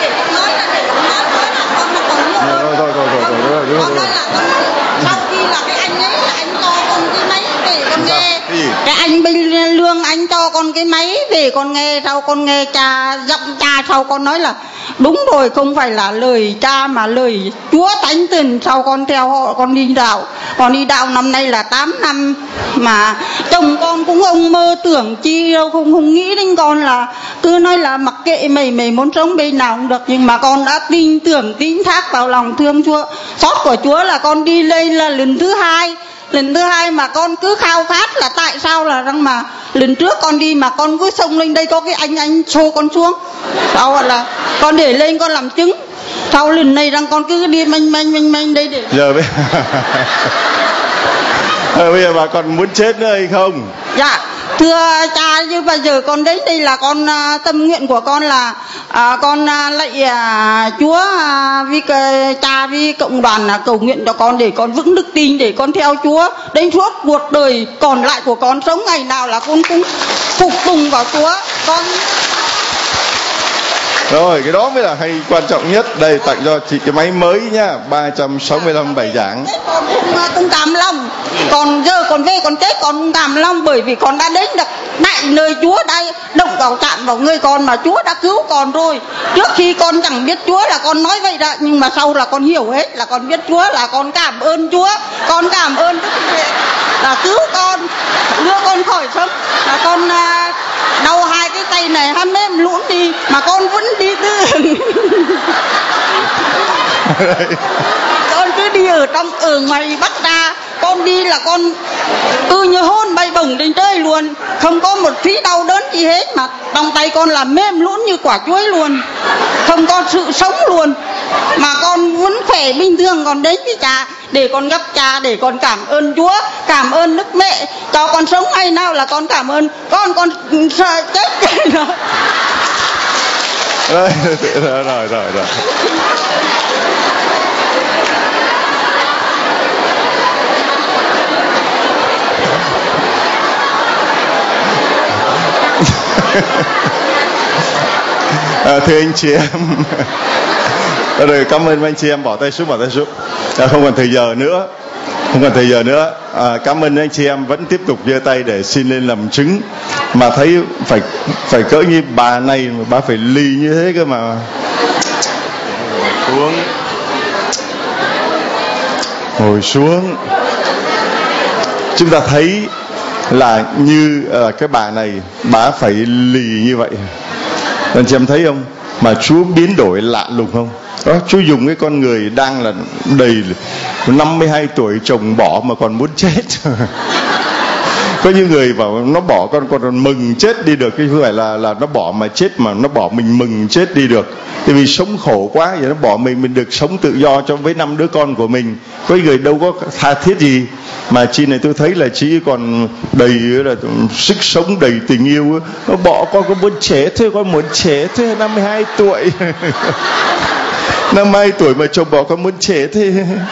Thôi thôi thôi thôi thôi thôi. Sau khi là cái anh ấy là anh cho con cái máy để con nghe. Cái anh bên Lương anh cho con cái máy để con nghe, sau con nghe cha giọng cha, sau con nói là đúng rồi, không phải là lời cha mà lời Chúa Thánh Thần. Sau con theo họ con đi đạo, con đi đạo năm nay là tám năm. Mà chồng con cũng không mơ tưởng chi đâu, không không nghĩ đến con, là cứ nói là mặc kệ mày, mày muốn sống bên nào cũng được. Nhưng mà con đã tin tưởng tín thác vào lòng thương Chúa xót của Chúa, là con đi lên là lần thứ hai. Lần thứ hai mà con cứ khao khát là tại sao là rằng mà lần trước con đi mà con cứ xông lên đây có cái anh anh xô con xuống. Sau là con để lên con làm chứng. Sau lần này rằng con cứ đi manh manh manh manh đây để giờ bây giờ bây giờ bà còn muốn chết nữa hay không? Dạ Thưa cha, như bây giờ con đến đây là con uh, tâm nguyện của con là uh, con uh, lạy uh, Chúa uh, vì uh, cha vì cộng đoàn uh, cầu nguyện cho con để con vững đức tin, để con theo Chúa đến suốt cuộc đời còn lại của con, sống ngày nào là con cũng phục tùng vào Chúa. Con rồi cái đó mới là hay, quan trọng nhất. Đây tặng cho chị cái máy mới nhá, ba trăm sáu mươi lăm bài giảng. Con cũng, cũng cảm lòng. Còn giờ còn về còn chết con cũng cảm lòng, bởi vì con đã đến được đại nơi Chúa, đã động vào chạm vào người con mà Chúa đã cứu con rồi. Trước khi con chẳng biết Chúa là con nói vậy đó, nhưng mà sau là con hiểu hết, là con biết Chúa, là con cảm ơn Chúa, con cảm ơn Đức Mẹ là cứu con, đưa con khỏi sống, là con đau hai cái tay này hắn em lũn đi mà con vẫn đi đường. Con cứ đi ở trong ở ngoài Bắc ra, con đi là con cứ như hôn bay bổng lên trời luôn, không có một tí đau đớn gì hết, mà trong tay con là mềm lún như quả chuối luôn, không có sự sống luôn, mà con vẫn khỏe bình thường. Còn đến với cha để con gặp cha, để con cảm ơn Chúa, cảm ơn Đức Mẹ cho con sống ngày nào là con cảm ơn. Con con sợ chết rồi. Rồi rồi rồi rồi rồi. À, thưa anh chị em, rồi cảm ơn anh chị em, bỏ tay xuống, bỏ tay xuống. À, không còn thời giờ nữa, không còn thời giờ nữa. À, cảm ơn anh chị em vẫn tiếp tục giơ tay để xin lên làm chứng. Mà thấy phải phải cỡ như bà này mà bà phải lì như thế cơ mà. Xuống, ngồi xuống. Chúng ta thấy là như uh, cái bà này, bà phải lì như vậy. Anh chị em thấy không? Mà Chúa biến đổi lạ lùng không? Đó, Chúa dùng cái con người đang là đầy năm mươi hai tuổi chồng bỏ mà còn muốn chết. Có những người bảo nó bỏ con còn mừng chết đi được, chứ không phải là là nó bỏ mà chết, mà nó bỏ mình mừng chết đi được. Tại vì sống khổ quá, vậy nó bỏ mình mình được sống tự do cho với năm đứa con của mình. Có người đâu có tha thiết gì. Mà chị này tôi thấy là chị còn đầy là sức sống, đầy tình yêu. Nó bỏ con có muốn trẻ thôi, con muốn trẻ thôi, năm mươi hai tuổi. năm mươi hai tuổi mà chồng bỏ con muốn trẻ thế.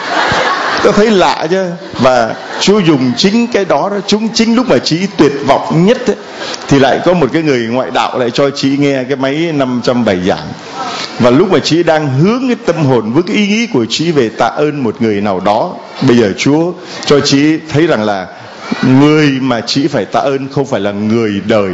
Tôi thấy lạ chứ. Và Chúa dùng chính cái đó, đó chúng chính lúc mà chị tuyệt vọng nhất ấy, thì lại có một cái người ngoại đạo lại cho chị nghe cái máy năm trăm bài giảng. Và lúc mà chị đang hướng cái tâm hồn với cái ý nghĩ của chị về tạ ơn một người nào đó, bây giờ Chúa cho chị thấy rằng là người mà chị phải tạ ơn không phải là người đời,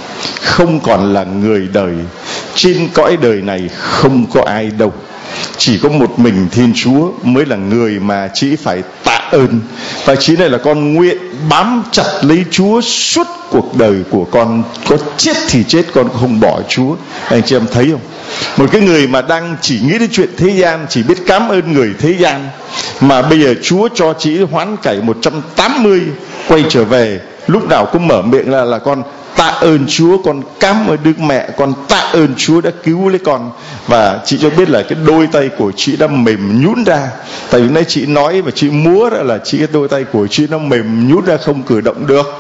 không còn là người đời. Trên cõi đời này không có ai đâu, chỉ có một mình Thiên Chúa mới là người mà chị phải tạ ơn. Và chị này là con nguyện bám chặt lấy Chúa suốt cuộc đời của con, có chết thì chết con không bỏ Chúa. Anh chị em thấy không? Một cái người mà đang chỉ nghĩ đến chuyện thế gian, chỉ biết cảm ơn người thế gian, mà bây giờ Chúa cho chị hoán cải một trăm tám mươi, quay trở về, lúc nào cũng mở miệng là là con tạ ơn Chúa, con cảm ơn Đức Mẹ, con tạ ơn Chúa đã cứu lấy con. Và chị cho biết là cái đôi tay của chị đã mềm nhũn ra. Tại vì nãy chị nói và chị múa đó là chị cái đôi tay của chị nó mềm nhũn ra, không cử động được.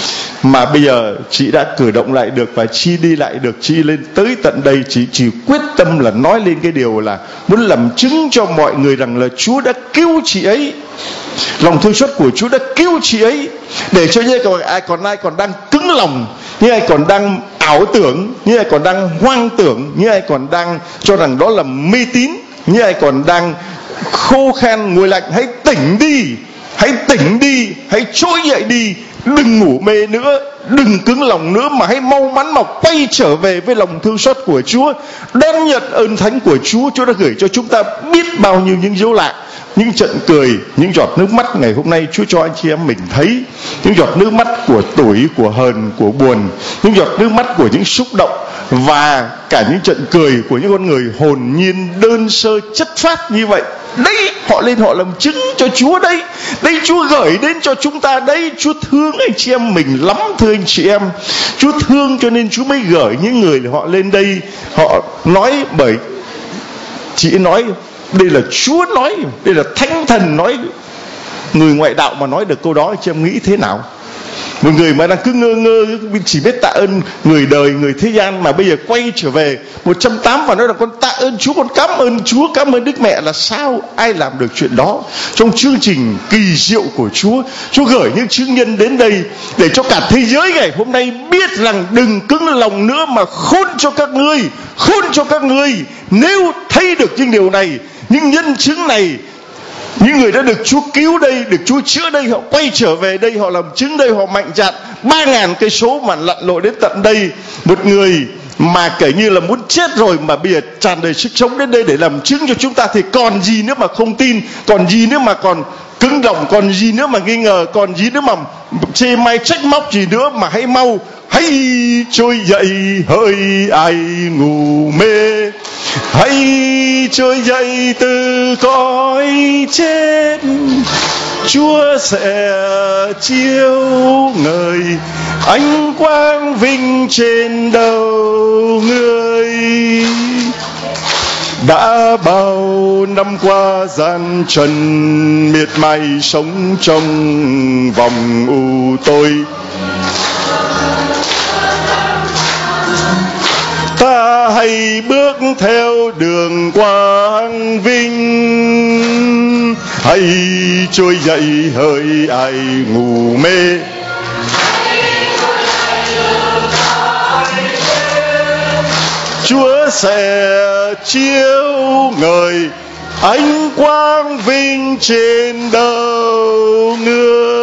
Mà bây giờ chị đã cử động lại được và chị đi lại được. Chị lên tới tận đây, chị chỉ quyết tâm là nói lên cái điều là muốn làm chứng cho mọi người rằng là Chúa đã cứu chị ấy. Lòng thương xót của Chúa đã cứu chị ấy, để cho như còn ai còn ai còn đang cứng lòng, như ai còn đang ảo tưởng, như ai còn đang hoang tưởng, như ai còn đang cho rằng đó là mê tín, như ai còn đang khô khan ngồi lạnh, hãy tỉnh đi, hãy tỉnh đi, hãy trỗi dậy đi, đừng ngủ mê nữa, đừng cứng lòng nữa, mà hãy mau mắn mà quay trở về với lòng thương xót của Chúa, đón nhận ơn thánh của Chúa. Chúa đã gửi cho chúng ta biết bao nhiêu những dấu lạ, những trận cười, những giọt nước mắt. Ngày hôm nay Chúa cho anh chị em mình thấy những giọt nước mắt của tủi, của hờn, của buồn, những giọt nước mắt của những xúc động, và cả những trận cười của những con người hồn nhiên đơn sơ chất phác như vậy. Đấy, họ lên họ làm chứng cho Chúa đấy. Đây Chúa gửi đến cho chúng ta đấy. Chúa thương anh chị em mình lắm, thưa anh chị em. Chúa thương cho nên Chúa mới gửi những người họ lên đây. Họ nói, bởi chị nói đây là Chúa nói, đây là Thánh Thần nói. Người ngoại đạo mà nói được câu đó, anh chị em nghĩ thế nào? Một người mà đang cứ ngơ ngơ chỉ biết tạ ơn người đời, người thế gian, mà bây giờ quay trở về một trăm tám và nói là con tạ ơn Chúa, con cảm ơn Chúa, cảm ơn Đức Mẹ, là sao? Ai làm được chuyện đó? Trong chương trình kỳ diệu của Chúa, Chúa gửi những chứng nhân đến đây để cho cả thế giới ngày hôm nay biết rằng đừng cứng lòng nữa, mà khôn cho các ngươi, khôn cho các ngươi. Nếu thấy được những điều này, những nhân chứng này, những người đã được Chúa cứu đây, được Chúa chữa đây, họ quay trở về đây, họ làm chứng đây, họ mạnh dạn ba ngàn cây số mà lặn lội đến tận đây. Một người mà kể như là muốn chết rồi mà bây giờ tràn đầy sức sống đến đây để làm chứng cho chúng ta, thì còn gì nữa mà không tin, còn gì nữa mà còn cứng lòng, còn gì nữa mà nghi ngờ, còn gì nữa mà chê mai trách móc gì nữa, mà hãy mau hãy trôi dậy hỡi ai ngủ mê, hãy trôi dậy từ cõi chết. Chúa sẽ chiếu ngời ánh quang vinh trên đầu người. Đã bao năm qua gian trần miệt mài sống trong vòng u tối, ta hãy bước theo đường quang vinh, hãy trôi dậy hỡi ai ngủ mê. Chúa sẽ chiếu ngời ánh quang vinh trên đầu người.